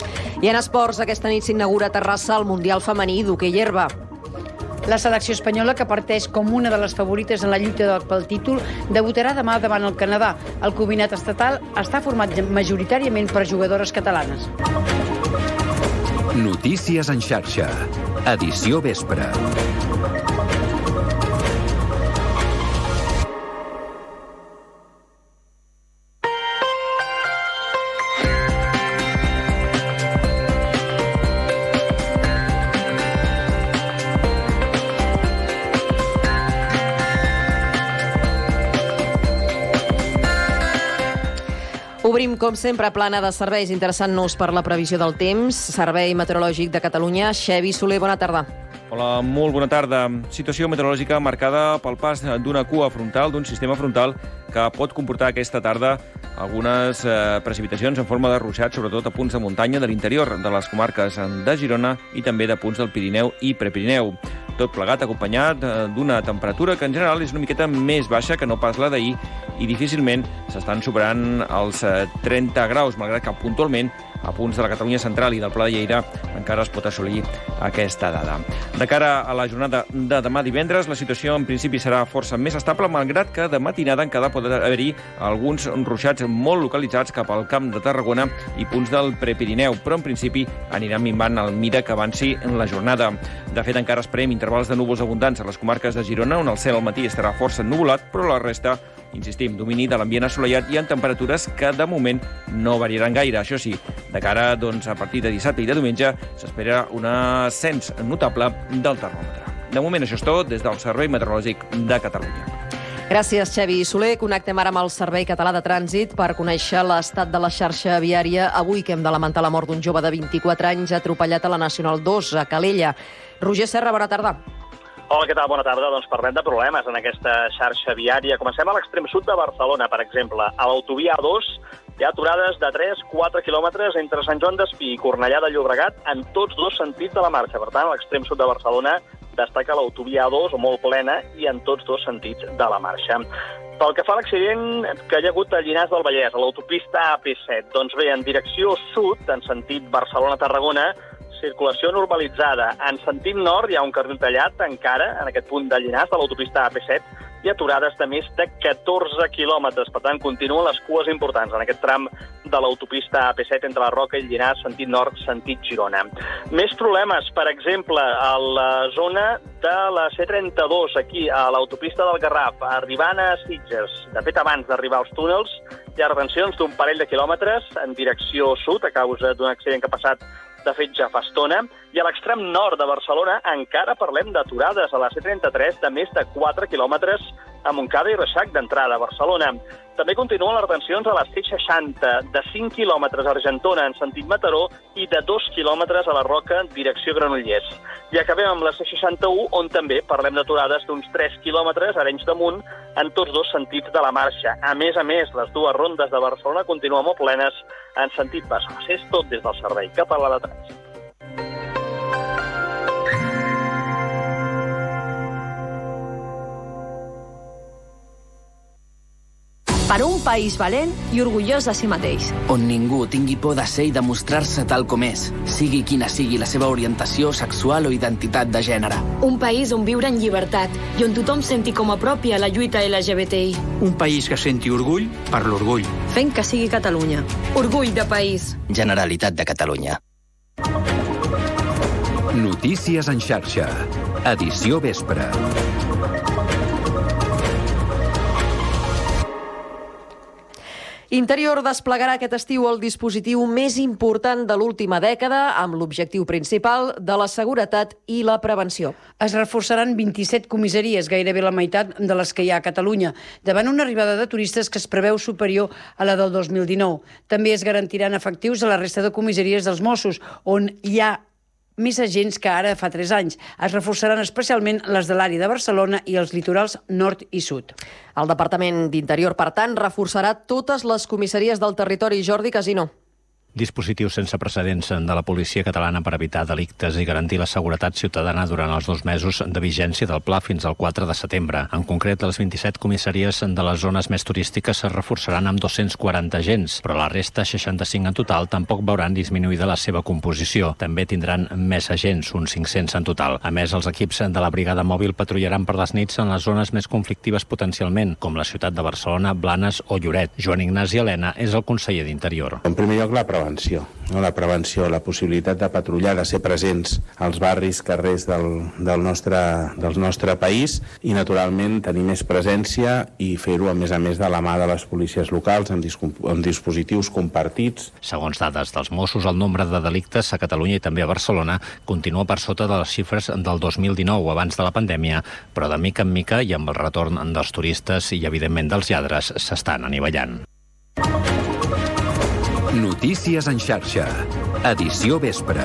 I en esports, aquesta nit s'inaugura a Terrassa el Mundial Femení d'hoquei herba.
La selecció espanyola, que parteix com una de les favorites en la lluita pel títol, debutarà demà davant el Canadà. El combinat estatal està format majoritàriament per jugadores catalanes.
Notícies en xarxa. Edició vespre.
Obrim, com sempre, plana de serveis, interessant-nos per la previsió del temps. Servei Meteorològic de Catalunya. Xevi Soler, bona tarda.
Hola, molt bona tarda. Situació meteorològica marcada pel pas d'una cua frontal, d'un sistema frontal que pot comportar aquesta tarda algunes eh, precipitacions en forma de ruixats, sobretot a punts de muntanya de l'interior de les comarques de Girona i també de punts del Pirineu i Prepirineu. Tot plegat acompanyat d'una temperatura que en general és una miqueta més baixa que no pas la d'ahir i difícilment s'estan superant els trenta graus, malgrat que puntualment a punts de la Catalunya central i del Pla de Lleida encara es pot assolir aquesta dada. De cara a la jornada de demà divendres, la situació en principi serà força més estable, malgrat que de matinada encara pot haver-hi alguns ruixats molt localitzats cap al Camp de Tarragona i punts del Prepirineu, però en principi aniran minvant al mida que avanci en la jornada. De fet, encara esperem intervals de núvols abundants a les comarques de Girona, on el cel al matí estarà força ennuvolat, però la resta, insistim, domini de l'ambient assolellat i en temperatures que de moment no variaran gaire. Això sí, de cara doncs, a partir de dissabte i de diumenge s'espera un ascens notable del termòmetre. De moment això és tot des del Servei Meteorològic de Catalunya.
Gràcies, Xavi Soler. Connectem ara amb el Servei Català de Trànsit per conèixer l'estat de la xarxa viària avui que hem de lamentar la mort d'un jove de vint-i-quatre anys atropellat a la Nacional dos, a Calella. Roger Serra, bona tarda.
Hola, què tal? Bona tarda. Doncs parlem de problemes en aquesta xarxa viària. Comencem a l'extrem sud de Barcelona, per exemple. A l'autovia A dos hi ha aturades de tres a quatre quilòmetres entre Sant Joan d'Espí i Cornellà de Llobregat en tots dos sentits de la marxa. Per tant, a l'extrem sud de Barcelona destaca l'autovia A dos, molt plena, i en tots dos sentits de la marxa. Pel que fa a l'accident que hi ha hagut a Llinars del Vallès, a l'autopista A P set, doncs bé, en direcció sud, en sentit Barcelona-Tarragona, circulació normalitzada. En sentit nord hi ha un carril tallat encara, en aquest punt de Llinars, de l'autopista A P set, i aturades de més de catorze quilòmetres. Per tant, continuen les cues importants en aquest tram de l'autopista A P set entre la Roca i Llinars, sentit nord, sentit Girona. Més problemes, per exemple, a la zona de la C trenta-dos, aquí, a l'autopista del Garraf, arribant a Sitges. De fet, abans d'arribar als túnels, hi ha retencions d'un parell de quilòmetres en direcció sud, a causa d'un accident que ha passat de fet ja fa estona, i a l'extrem nord de Barcelona encara parlem d'aturades a la C trenta-tres de més de quatre quilòmetres a Montcada i Reixac d'entrada a Barcelona. També continuen les retencions a la C seixanta, de cinc quilòmetres a Argentona en sentit Mataró i de dos quilòmetres a la Roca en direcció Granollers. I acabem amb la C seixanta-u, on també parlem d'aturades d'uns tres quilòmetres a Arenys de Munt en tots dos sentits de la marxa. A més a més, les dues rondes de Barcelona continuen molt plenes en sentit Bassas. És tot des del Servei Català de Trànsit.
Per un país valent i orgullós de si mateix.
On ningú tingui por de ser i demostrar-se tal com és, sigui quina sigui la seva orientació sexual o identitat de gènere.
Un país on viure en llibertat i on tothom senti com a pròpia la lluita L G B T I.
Un país que senti orgull per l'orgull.
Fent que sigui Catalunya. Orgull de país.
Generalitat de Catalunya.
Notícies en xarxa. Edició vespre.
Interior desplegarà aquest estiu el dispositiu més important de l'última dècada amb l'objectiu principal de la seguretat i la prevenció.
Es reforçaran vint-i-set comissaries, gairebé la meitat de les que hi ha a Catalunya, davant una arribada de turistes que es preveu superior a la del dos mil dinou. També es garantiran efectius a la resta de comissaries dels Mossos, on hi ha més agents que ara fa tres anys. Es reforçaran especialment les de l'àrea de Barcelona i els litorals nord i sud.
El Departament d'Interior, per tant, reforçarà totes les comissaries del territori. Jordi Casino.
Dispositiu sense precedents de la policia catalana per evitar delictes i garantir la seguretat ciutadana durant els dos mesos de vigència del pla fins al quatre de setembre. En concret, les vint-i-set comissaries de les zones més turístiques es reforçaran amb dos-cents quaranta agents, però la resta, seixanta-cinc en total, tampoc veuran disminuïda la seva composició. També tindran més agents, uns cinc-cents en total. A més, els equips de la brigada mòbil patrullaran per les nits en les zones més conflictives potencialment, com la ciutat de Barcelona, Blanes o Lloret. Joan Ignasi Helena és el conseller d'Interior.
En primer lloc, la prevenció. No? La prevenció, la possibilitat de patrullar, de ser presents als barris, carrers del, del, nostre, del nostre país i, naturalment, tenir més presència i fer-ho, a més a més, de la mà de les policies locals amb, amb dispositius compartits.
Segons dades dels Mossos, el nombre de delictes a Catalunya i també a Barcelona continua per sota de les xifres del dos mil dinou, abans de la pandèmia, però de mica en mica i amb el retorn dels turistes i, evidentment, dels lladres, s'estan anivellant.
Notícies en xarxa. Edició vespre.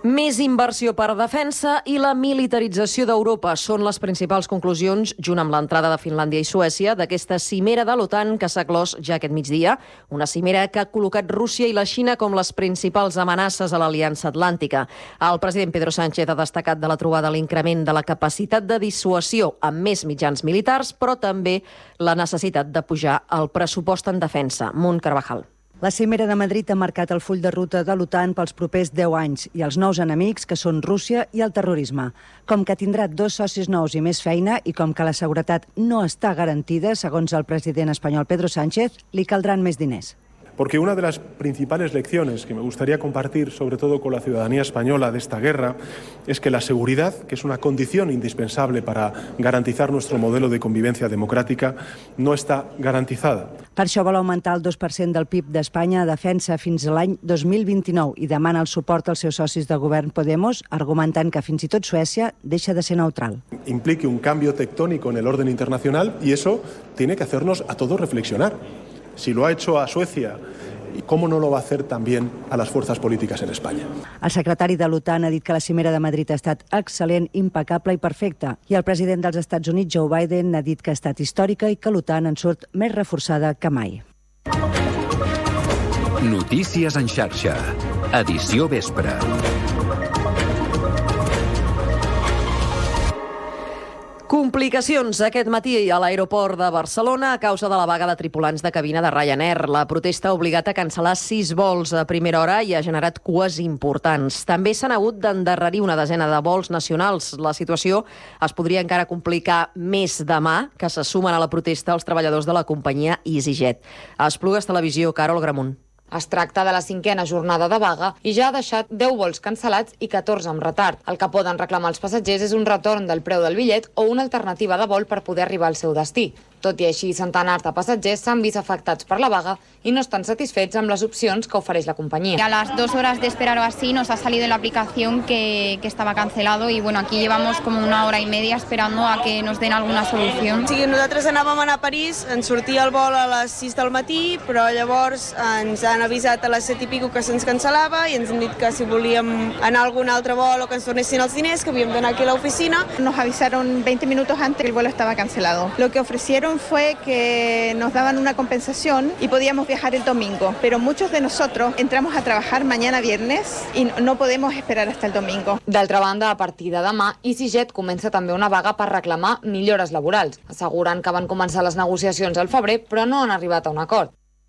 Més inversió per defensa i la militarització d'Europa són les principals conclusions, junt amb l'entrada de Finlàndia i Suècia, d'aquesta cimera de l'OTAN que s'ha clos ja aquest migdia. Una cimera que ha col·locat Rússia i la Xina com les principals amenaces a l'Aliança Atlàntica. El president Pedro Sánchez ha destacat de la trobada l'increment de la capacitat de dissuasió amb més mitjans militars, però també la necessitat de pujar el pressupost en defensa. Munt Carvajal.
La cimera de Madrid ha marcat el full de ruta de l'OTAN pels propers deu anys i els nous enemics, que són Rússia i el terrorisme. Com que tindrà dos socis nous i més feina i com que la seguretat no està garantida, segons el president espanyol Pedro Sánchez, li caldran més diners.
Porque una de las principales lecciones que me gustaría compartir, sobre todo con la ciudadanía española, de esta guerra, es que la seguridad, que es una condición indispensable para garantizar nuestro modelo de convivencia democrática, no está garantizada.
Per això vol augmentar el dos per cent del P I B d'Espanya a defensa fins a l'any dos mil vint-i-nou i demana el suport als seus socis de govern Podemos, argumentant que fins i tot Suècia deixa de ser neutral.
Implique un cambio tectónico en el orden internacional y eso tiene que hacernos a todos reflexionar. Si lo ha hecho a Suecia, ¿cómo no lo va a hacer también a las fuerzas políticas en España?
El secretari de l'OTAN ha dit que la cimera de Madrid ha estat excel·lent, impecable i perfecta. I el president dels Estats Units, Joe Biden, ha dit que ha estat històrica i que l'OTAN en surt més reforçada que mai.
Notícies en xarxa. Edició vespre.
Complicacions aquest matí a l'aeroport de Barcelona a causa de la vaga de tripulants de cabina de Ryanair. La protesta ha obligat a cancel·lar sis vols a primera hora i ha generat cues importants. També s'han hagut d'endarrerir una desena de vols nacionals. La situació es podria encara complicar més demà, que se sumen a la protesta els treballadors de la companyia EasyJet. A Esplugues Televisió, Carol Gramunt.
Es tracta de la cinquena jornada de vaga i ja ha deixat deu vols cancel·lats i catorze amb retard. El que poden reclamar els passatgers és un retorn del preu del bitllet o una alternativa de vol per poder arribar al seu destí. Tot i així, centenars de passatgers s'han vist afectats per la vaga i no estan satisfets amb les opcions que ofereix la companyia.
A las dos horas de esperar o así nos ha salido en la aplicación que, que estaba cancelado y bueno, aquí llevamos como una hora y media esperando a que nos den alguna solución.
Sí, nosaltres anàvem a anar a París, ens sortia el vol a les sis del matí, però llavors ens han avisat a les set i pico que se'ns cancel·lava i ens han dit que si volíem anar a algun altre vol o que ens tornessin els diners, que havíem d'anar aquí a la oficina.
Nos avisaron veinte minutos antes que el vuelo estaba cancelado. Lo que ofrecieron fue que nos daban una compensación y podíamos viajar el domingo, pero muchos de nosotros entramos a trabajar mañana viernes y no podemos esperar hasta el domingo.
D'altra banda, a partir de demà, EasyJet comença també una vaga per reclamar millores laborals. Asseguren que van començar les negociacions al febrer, però no han arribat a un acord.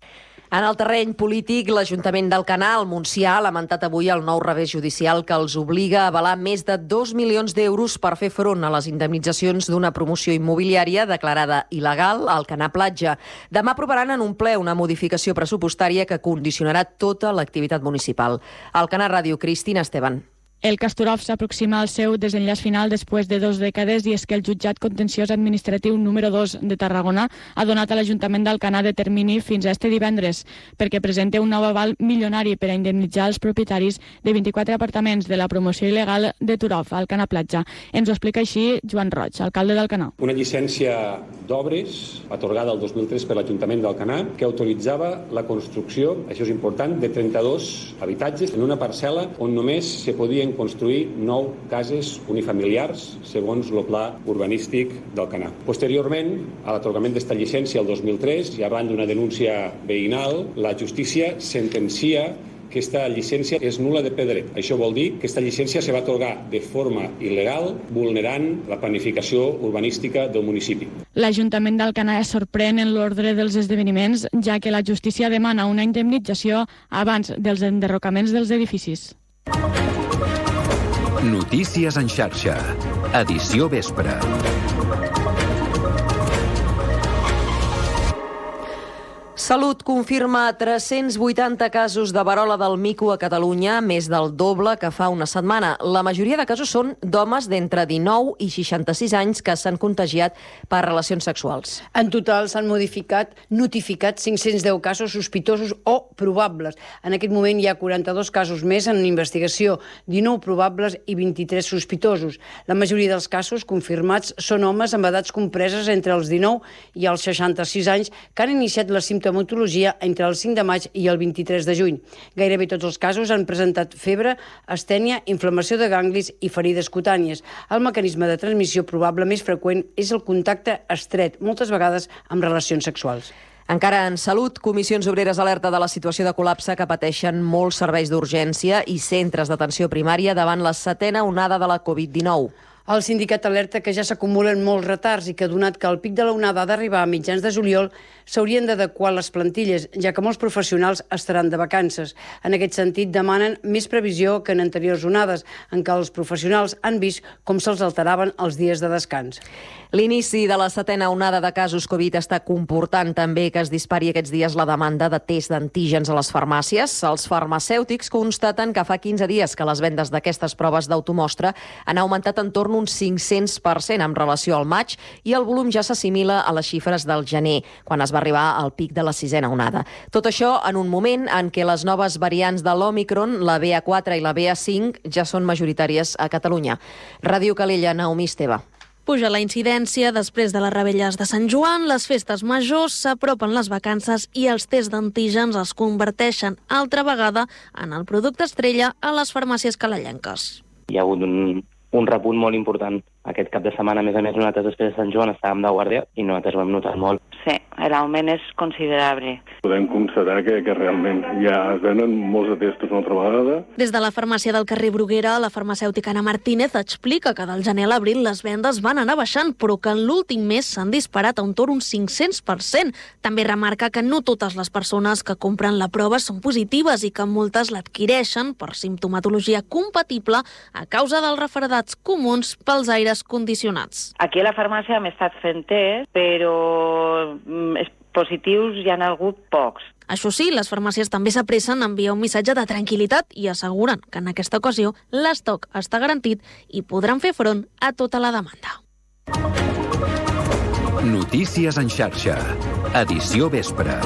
En el terreny polític, l'Ajuntament d'Alcanar, al Montsià, ha lamentat avui el nou revés judicial que els obliga a avalar més de dos milions d'euros per fer front a les indemnitzacions d'una promoció immobiliària declarada il·legal a Alcanar Platja. Demà aprovaran en un ple una modificació pressupostària que condicionarà tota l'activitat municipal. Alcanar Ràdio, Cristina Esteban.
El Castorov s'aproxima al seu desenllaç final després de dues dècades i és que el jutjat contenciós administratiu número dos de Tarragona ha donat a l'Ajuntament d'Alcanar de termini fins a este divendres perquè presenta un nou aval milionari per a indemnitzar els propietaris de vint-i-quatre apartaments de la promoció il·legal de Turov, a Alcanar Platja. Ens ho explica així Joan Roig, alcalde d'Alcanar.
Una llicència d'obres atorgada el dos mil tres per l'Ajuntament d'Alcanar que autoritzava la construcció, això és important, de trenta-dos habitatges en una parcel·la on només se podien construir nou cases unifamiliars segons el pla urbanístic d'Alcanar. Posteriorment, a l'atorgament d'esta llicència el dos mil tres i arran d'una denúncia veïnal, la justícia sentencia que aquesta llicència és nul·la de ple dret. Això vol dir que aquesta llicència se va atorgar de forma il·legal, vulnerant la planificació urbanística del municipi.
L'Ajuntament d'Alcanar es sorprèn en l'ordre dels esdeveniments, ja que la justícia demana una indemnització abans dels enderrocaments dels edificis.
Notícies en xarxa. Edició vespre.
Salut confirma tres-cents vuitanta casos de verola del mico a Catalunya, més del doble que fa una setmana. La majoria de casos són d'homes d'entre dinou i seixanta-sis anys que s'han contagiat per relacions sexuals.
En total s'han modificat, notificat cinc-cents deu casos sospitosos o probables. En aquest moment hi ha quaranta-dos casos més en investigació, dinou probables i vint-i-tres sospitosos. La majoria dels casos confirmats són homes amb edats compreses entre els dinou i els seixanta-sis anys que han iniciat la simptomatologia sintomatologia entre el cinc de maig i el vint-i-tres de juny. Gairebé tots els casos han presentat febre, astènia, inflamació de ganglis i ferides cutànies. El mecanisme de transmissió probable més freqüent és el contacte estret, moltes vegades amb relacions sexuals.
Encara en salut, Comissions Obreres alerta de la situació de col·lapse que pateixen molts serveis d'urgència i centres d'atenció primària davant la setena onada de la covid dinou.
El sindicat alerta que ja s'acumulen molts retards i que, donat que el pic de la onada ha d'arribar a mitjans de juliol, s'haurien d'adequar les plantilles, ja que molts professionals estaran de vacances. En aquest sentit, demanen més previsió que en anteriors onades, en què els professionals han vist com se'ls alteraven els dies de descans.
L'inici de la setena onada de casos Covid està comportant també que es dispari aquests dies la demanda de test d'antígens a les farmàcies. Els farmacèutics constaten que fa quinze dies que les vendes d'aquestes proves d'automostra han augmentat en torn un cinc-cents per cent en relació al maig i el volum ja s'assimila a les xifres del gener, quan es va arribar al pic de la sisena onada. Tot això en un moment en què les noves variants de l'Òmicron, la B A quatre i la B A cinc, ja són majoritàries a Catalunya. Ràdio Calella, Naomi Esteve.
Puja la incidència després de les revetlles de Sant Joan, les festes majors, s'apropen les vacances i els tests d'antígens es converteixen altra vegada en el producte estrella a les farmàcies calellenques.
Hi ha hagut un, un repunt molt important. Aquest cap de setmana, a més a més, nosaltres després de Sant Joan estàvem de guàrdia i nosaltres ho hem notat molt.
Sí, l'augment és considerable.
Podem constatar que, que realment ja es venen molts de testos una altra vegada.
Des de la farmàcia del carrer Bruguera, la farmacèutica Ana Martínez explica que del gener a l'abril les vendes van anar baixant, però que en l'últim mes s'han disparat a un torn un cinc-cents per cent. També remarca que no totes les persones que compren la prova són positives i que moltes l'adquireixen per simptomatologia compatible a causa dels refredats comuns pels aires condicionats.
Aquí a la farmàcia hem estat fent test, però positius hi ha hagut pocs.
Això sí, les farmàcies també s'apressen a enviar un missatge de tranquil·litat i asseguren que en aquesta ocasió l'estoc està garantit i podran fer front a tota la demanda.
Notícies en xarxa. Edició vespre.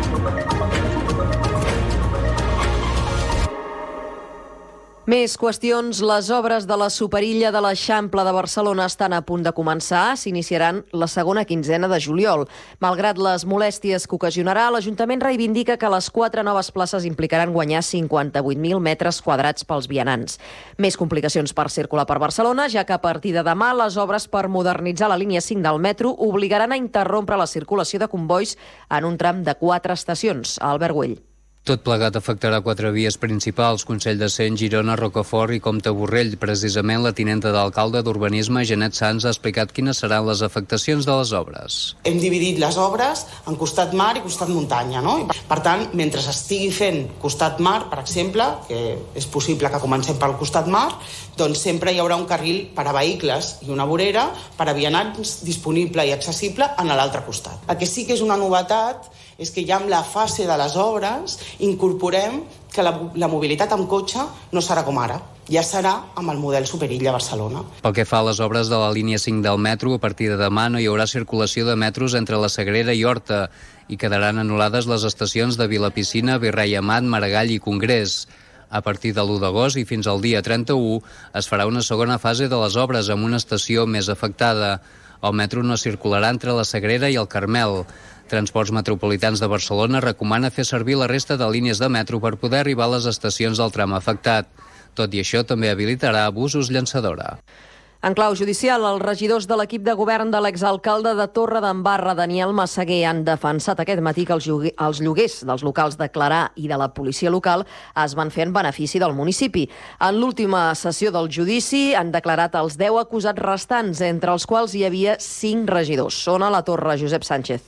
Més qüestions. Les obres de la superilla de l'Eixample de Barcelona estan a punt de començar. S'iniciaran la segona quinzena de juliol. Malgrat les molèsties que ocasionarà, l'Ajuntament reivindica que les quatre noves places implicaran guanyar cinquanta-vuit mil metres quadrats pels vianants. Més complicacions per circular per Barcelona, ja que a partir de demà les obres per modernitzar la línia cinc del metro obligaran a interrompre la circulació de combois en un tram de quatre estacions. Albert Güell.
Tot plegat afectarà quatre vies principals, Consell de Cent, Girona, Rocafort i Comte Borrell. Precisament la tinenta d'alcalde d'Urbanisme, Janet Sanz, ha explicat quines seran les afectacions de les obres.
Hem dividit les obres en costat mar i costat muntanya, no? Per tant, mentre estigui fent costat mar, per exemple, que és possible que comencem pel costat mar, doncs sempre hi haurà un carril per a vehicles i una vorera per a vianants disponible i accessible en l'altre costat. El que sí que és una novetat és que ja en la fase de les obres incorporem que la, la mobilitat amb cotxe no serà com ara, ja serà amb el model Superilla a Barcelona.
Pel que fa a les obres de la línia cinc del metro, a partir de demà no hi haurà circulació de metros entre la Sagrera i Horta i quedaran anul·lades les estacions de Vilapicina, Virrei Amat, Maragall i Congrés. A partir de l'u d'agost i fins al dia trenta-u es farà una segona fase de les obres amb una estació més afectada. El metro no circularà entre la Sagrera i el Carmel. Transports Metropolitans de Barcelona recomana fer servir la resta de línies de metro per poder arribar a les estacions del tram afectat. Tot i això, també habilitarà busos llançadora.
En clau judicial, els regidors de l'equip de govern de l'exalcalde de Torredembarra, Daniel Massaguer, han defensat aquest matí que els lloguers dels locals de Clarà i de la policia local es van fer en benefici del municipi. En l'última sessió del judici han declarat els deu acusats restants, entre els quals hi havia cinc regidors. Sona la torre, Josep Sánchez.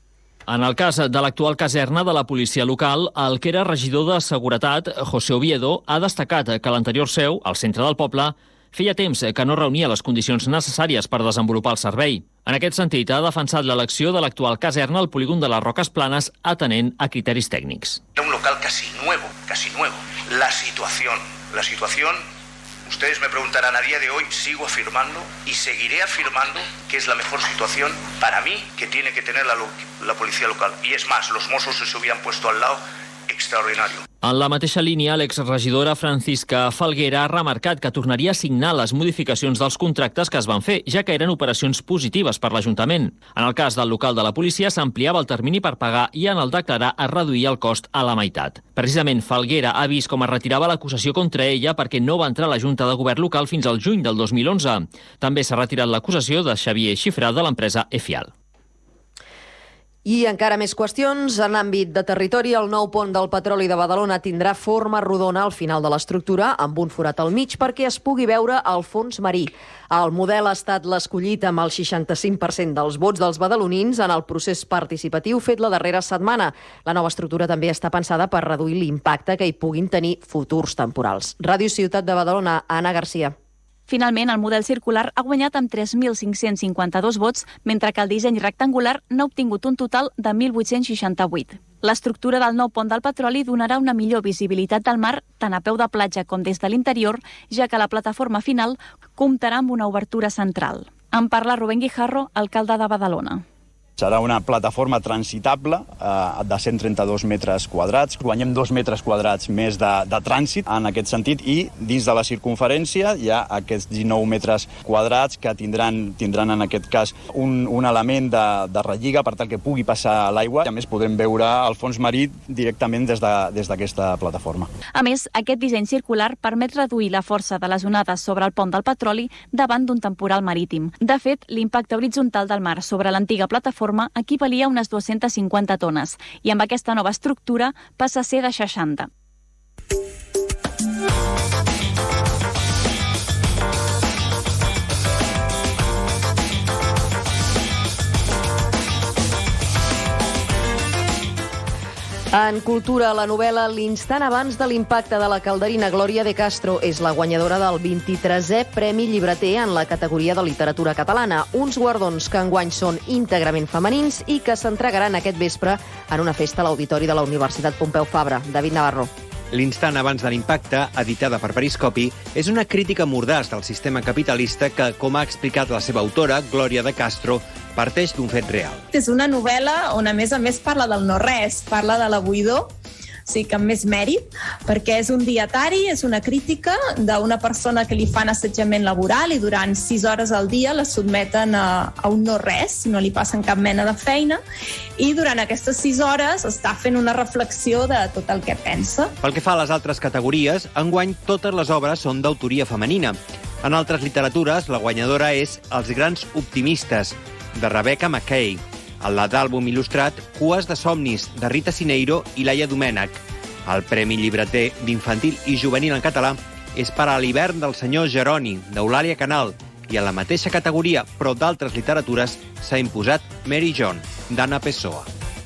En el cas de l'actual caserna de la policia local, el que era regidor de Seguretat, José Oviedo, ha destacat que l'anterior seu, al centre del poble, feia temps que no reunia les condicions necessàries per desenvolupar el servei. En aquest sentit, ha defensat l'elecció de l'actual caserna al polígon de les Roques Planes atenent a criteris tècnics.
Era un local casi nuevo, casi nuevo. La situación, la situación... Ustedes me preguntarán, a día de hoy sigo afirmando y seguiré afirmando que es la mejor situación para mí que tiene que tener la, la policía local. Y es más, los Mossos se hubieran puesto al lado, extraordinario.
En la mateixa línia, l'exregidora Francisca Falguera ha remarcat que tornaria a signar les modificacions dels contractes que es van fer, ja que eren operacions positives per l'Ajuntament. En el cas del local de la policia s'ampliava el termini per pagar i en el declarar es reduïa el cost a la meitat. Precisament Falguera ha vist com es retirava l'acusació contra ella perquè no va entrar a la Junta de Govern local fins al juny del dos mil onze. També s'ha retirat l'acusació de Xavier Xifra de l'empresa Efial.
I encara més qüestions. En l'àmbit de territori, el nou pont del petroli de Badalona tindrà forma rodona al final de l'estructura, amb un forat al mig perquè es pugui veure el fons marí. El model ha estat l'escollit amb el seixanta-cinc per cent dels vots dels badalonins en el procés participatiu fet la darrera setmana. La nova estructura també està pensada per reduir l'impacte que hi puguin tenir futurs temporals. Ràdio Ciutat de Badalona, Anna Garcia.
Finalment, el model circular ha guanyat amb tres mil cinc-cents cinquanta-dos vots, mentre que el disseny rectangular n'ha obtingut un total de mil vuit-cents seixanta-vuit. L'estructura del nou pont del petroli donarà una millor visibilitat del mar tant a peu de platja com des de l'interior, ja que la plataforma final comptarà amb una obertura central. En parla Rubén Guijarro, alcalde de Badalona.
Serà una plataforma transitable eh, de cent trenta-dos metres quadrats. Guanyem dos metres quadrats més de, de trànsit en aquest sentit i dins de la circunferència hi ha aquests dinou metres quadrats que tindran, tindran en aquest cas un, un element de, de relliga per tal que pugui passar l'aigua. A més, podrem veure el fons marí directament des de, des d'aquesta plataforma.
A més, aquest disseny circular permet reduir la força de les onades sobre el pont del petroli davant d'un temporal marítim. De fet, l'impacte horitzontal del mar sobre l'antiga plataforma equivalia a unes dues-centes cinquanta tones i amb aquesta nova estructura passa a ser de seixanta.
En cultura, la novel·la L'instant abans de l'impacte de la calderina Glòria de Castro és la guanyadora del vint-i-tresè Premi Llibreter en la categoria de literatura catalana. Uns guardons que enguany són íntegrament femenins i que s'entregaran aquest vespre en una festa a l'Auditori de la Universitat Pompeu Fabra. David Navarro.
L'instant abans de l'impacte, editada per Periscopi, és una crítica mordàs del sistema capitalista que, com ha explicat la seva autora, Glòria de Castro, parteix d'un fet real.
És una novel·la on, a més a més, parla del no-res, parla de la buidor, o sigui que amb més mèrit, perquè és un dietari, és una crítica d'una persona que li fan assetjament laboral i durant sis hores al dia la sotmeten a, a un no-res, no li passen cap mena de feina, i durant aquestes sis hores està fent una reflexió de tot el que pensa.
Pel que fa a les altres categories, enguany totes les obres són d'autoria femenina. En altres literatures, la guanyadora és Els grans optimistes, de Rebecca McKay. El d'àlbum il·lustrat Cues de somnis, de Rita Cineiro i Laia Domènech. El Premi Llibreter d'infantil i juvenil en català és per a l'hivern del senyor Jeroni, d'Eulàlia Canal, i en la mateixa categoria, però d'altres literatures, s'ha imposat Mary John, d'Anna Pessoa.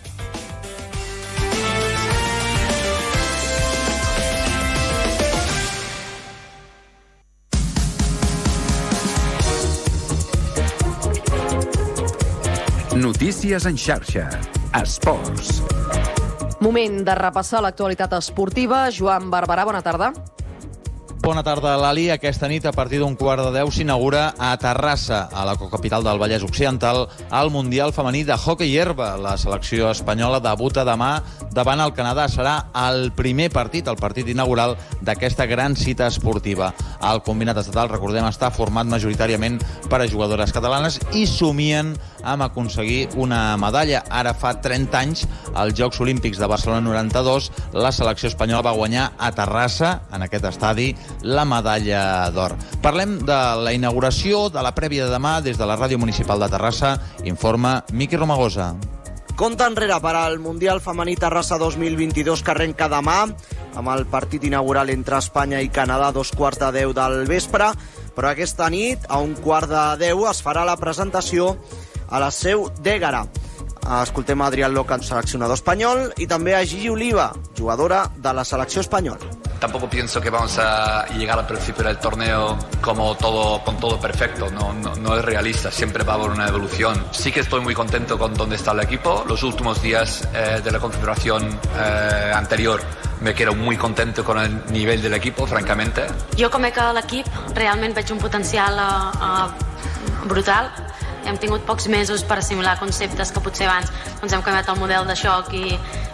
Notícies en xarxa. Esports.
Moment de repassar l'actualitat esportiva. Joan Barberà, bona tarda.
Bona tarda, Lali. Aquesta nit, a partir d'un quart de deu, s'inaugura a Terrassa, a la cocapital del Vallès Occidental, el Mundial Femení de Hockey Herba. La selecció espanyola debuta demà davant el Canadà. Serà el primer partit, el partit inaugural d'aquesta gran cita esportiva. El combinat estatal, recordem, està format majoritàriament per a jugadores catalanes i somien amb aconseguir una medalla. Ara fa trenta anys, als Jocs Olímpics de Barcelona noranta-dos, la selecció espanyola va guanyar a Terrassa, en aquest estadi, la medalla d'or. Parlem de la inauguració, de la prèvia de demà, des de la Ràdio Municipal de Terrassa, informa Miqui Romagosa.
Compte enrere per al Mundial Femení Terrassa dos mil vint-i-dos que arrenca demà, amb el partit inaugural entre Espanya i Canadà a dos quarts de deu del vespre, però aquesta nit, a un quart de deu, es farà la presentació a la seu d'Ègara. Escoltem a Adrián Loca, seleccionador espanyol, y también a Gigi Oliva, jugadora de la selección española.
Tampoco pienso que vamos a llegar al principio del torneo como todo, con todo perfecto, no, no, no es realista, siempre va a haber una evolución. Sí que estoy muy contento con dónde está el equipo. Los últimos días eh, de la configuración eh, anterior me quedo muy contento con el nivel del equipo, francamente.
Jo com que l'equip realment veig un potencial uh, uh, brutal. Hem tingut pocs mesos per assimilar conceptes que potser abans doncs hem canviat el model de xoc i,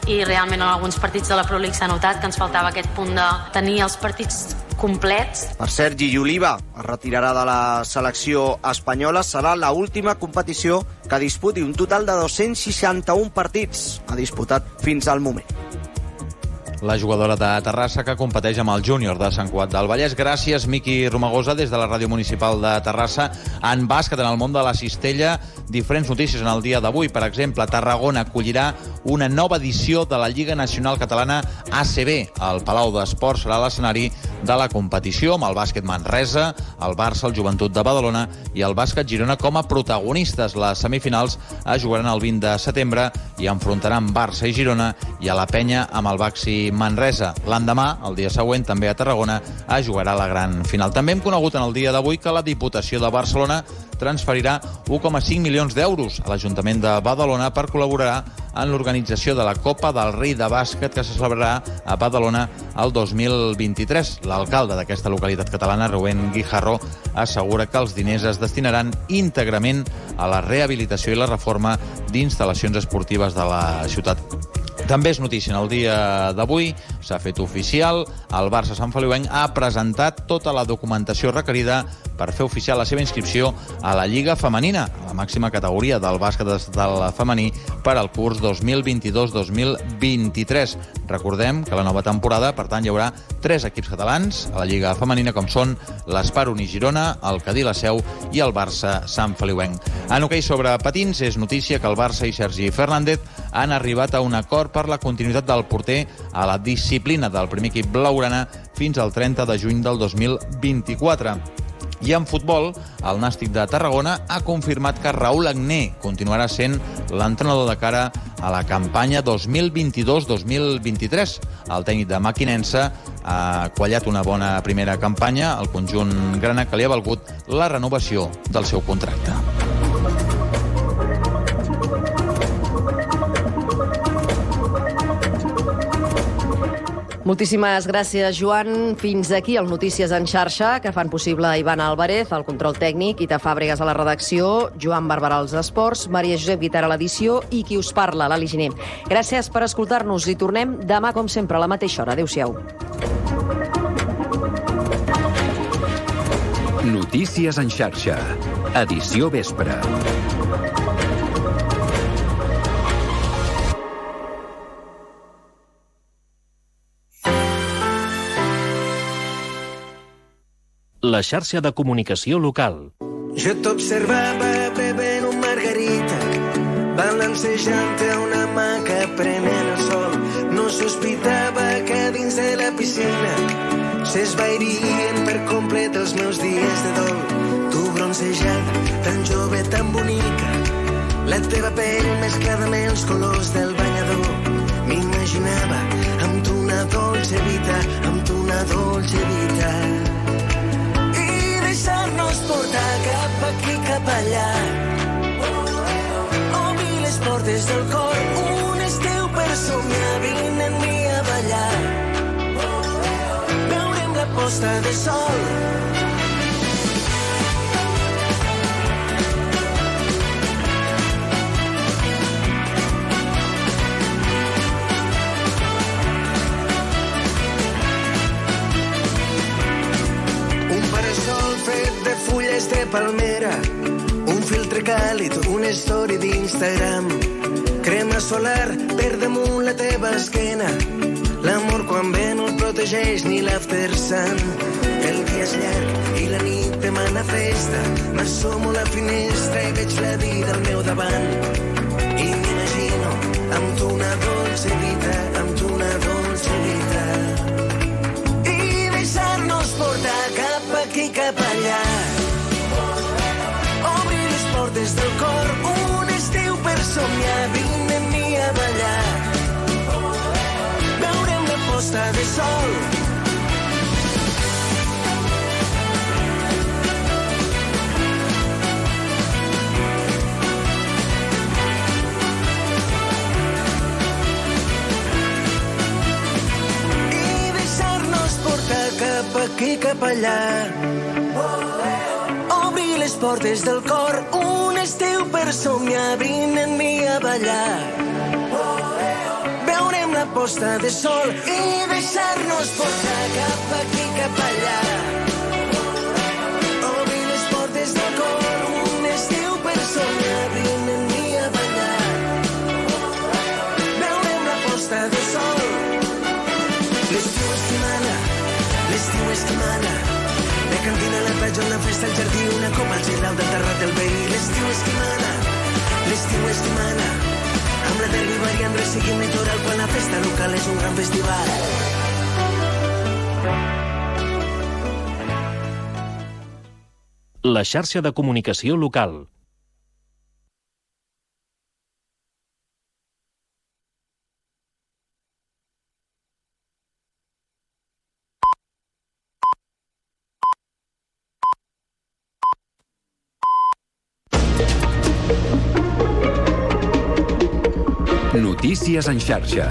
i realment en alguns partits de la Pro League s'ha notat que ens faltava aquest punt de tenir els partits complets.
Per cert, Gigi Oliva es retirarà de la selecció espanyola. Serà l'última competició que disputi, un total de dos-cents seixanta-un partits ha disputat fins al moment.
La jugadora de Terrassa que competeix amb el júnior de Sant Cugat del Vallès. Gràcies, Miqui Romagosa, des de la Ràdio Municipal de Terrassa. En bàsquet, en el món de la cistella, diferents notícies en el dia d'avui. Per exemple, Tarragona acollirà una nova edició de la Lliga Nacional Catalana A C B. El Palau d'Esports serà l'escenari de la competició, amb el bàsquet Manresa, el Barça, el Joventut de Badalona i el bàsquet Girona com a protagonistes. Les semifinals es jugaran el vint de setembre i enfrontaran Barça i Girona i a la Penya amb el Baxi Manresa. L'endemà, el dia següent, també a Tarragona, es jugarà la gran final. També hem conegut en el dia d'avui que la Diputació de Barcelona transferirà un coma cinc milions d'euros a l'Ajuntament de Badalona per col·laborar en l'organització de la Copa del Rei de Bàsquet que se celebrarà a Badalona el dos mil vint-i-tres. L'alcalde d'aquesta localitat catalana, Rubén Guijarro, assegura que els diners es destinaran íntegrament a la rehabilitació i la reforma d'instal·lacions esportives de la ciutat. També és notícia en el dia d'avui, s'ha fet oficial, el Barça Sant Feliuenc ha presentat tota la documentació requerida per fer oficial la seva inscripció a la Lliga Femenina, a la màxima categoria del bàsquet estatal femení per al curs dos mil vint-i-dos dos mil vint-i-tres. Recordem que la nova temporada, per tant, hi haurà tres equips catalans a la Lliga Femenina, com són l'Esparuni Girona, el Cadí La Seu i el Barça Sant Feliuenc. En hoquei sobre patins, és notícia que el Barça i Sergi Fernández han arribat a un acord per la continuïtat del porter a la disciplina del primer equip blaugrana fins al trenta de juny del dos mil vint-i-quatre. I en futbol, el Nàstic de Tarragona ha confirmat que Raúl Agné continuarà sent l'entrenador de cara a la campanya dos mil vint-i-dos dos mil vint-i-tres. El tècnic de Maquinense ha quallat una bona primera campanya al conjunt grana que li ha valgut la renovació del seu contracte.
Moltíssimes gràcies, Joan. Fins aquí el Notícies en xarxa, que fan possible Ivan Álvarez, el control tècnic, Ita Fàbregas a la redacció, Joan Barberà als esports, Maria Josep Guitar a l'edició i qui us parla, l'Ali Giner. Gràcies per escoltar-nos i tornem demà, com sempre, a la mateixa hora. Adéu-siau.
Notícies en xarxa. Edició vespre.
La xarxa de comunicació local.
Jo t'observava bevent un margarita, balancejant a una hamaca prenent el sol. No sospitava que dins de la piscina s'esvairien per complet els meus dies de dol. Tu bronzejada, tan jove, tan bonica, la teva pell mesclada amb els colors del banyador. M'imaginava amb tu una dolce vita, amb tu una dolce vita. Deixar-nos portar cap aquí, cap allà, obrir les portes del cor, un estiu per somiar, vine amb mi a ballar, veurem la posta de sol. Fulles de palmera, un filtre càlid, una story d'Instagram, crema solar per damunt la teva esquena, l'amor quan ve no et protegeix ni l'after sun. El dia és llarg i la nit demana festa, m'assomo a la finestra i veig la vida al meu davant i m'imagino amb tu una dolce vida, amb tu una dolce vida, i deixar-nos portar cap aquí, cap allà, obrir les portes del cor, un estiu per somiar, vine amb mi a ballar, veurem la posta de sol. I deixar-nos portar cap aquí, cap allà, obrir les portes del cor, un estiu per somiar, vine amb mi a ballar, veurem posta de sol i deixar-nos portar cap aquí, cap allà. Obrir les portes del cor, un estiu per somiar, vine amb mi a ballar. Veurem la posta de sol. L'estiu és qui mana, l'estiu és qui mana. De cantina a la platja, una festa al jardí, una copa al gelau del terrat del veí. L'estiu és qui mana, l'estiu és qui mana. Amb la derbi variant, resseguim litoral, quan la festa local és un gran festival.
La xarxa de comunicació local.
Notícies en xarxa.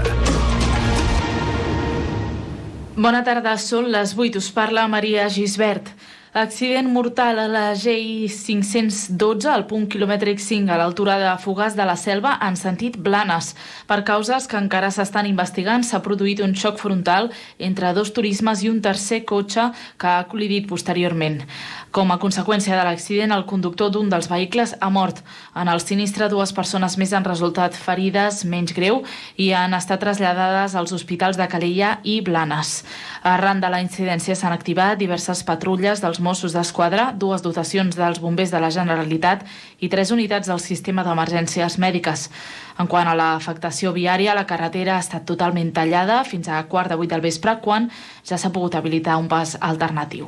Bona tarda, són les vuit. Us parla Maria Gisbert. Accident mortal a la G I cinc-cents dotze, al punt quilomètric cinc, a l'altura de Fogars de la Selva, en sentit Blanes. Per causes que encara s'estan investigant, s'ha produït un xoc frontal entre dos turismes i un tercer cotxe que ha col·lidit posteriorment. Com a conseqüència de l'accident, el conductor d'un dels vehicles ha mort. En el sinistre, dues persones més han resultat ferides menys greu i han estat traslladades als hospitals de Calella i Blanes. Arran de la incidència s'han activat diverses patrulles dels Mossos d'Esquadra, dues dotacions dels bombers de la Generalitat i tres unitats del sistema d'emergències mèdiques. En quant a l'afectació viària, la carretera ha estat totalment tallada fins a quart de vuit del vespre, quan ja s'ha pogut habilitar un pas alternatiu.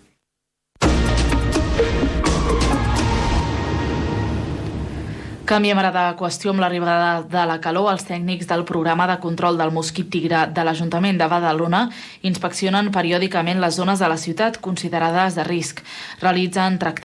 Canviem ara de qüestió. Amb l'arribada de la calor, els tècnics del programa de control del mosquit tigre de l'Ajuntament de Badalona inspeccionen periòdicament les zones de la ciutat considerades de risc. Realitzen tractaments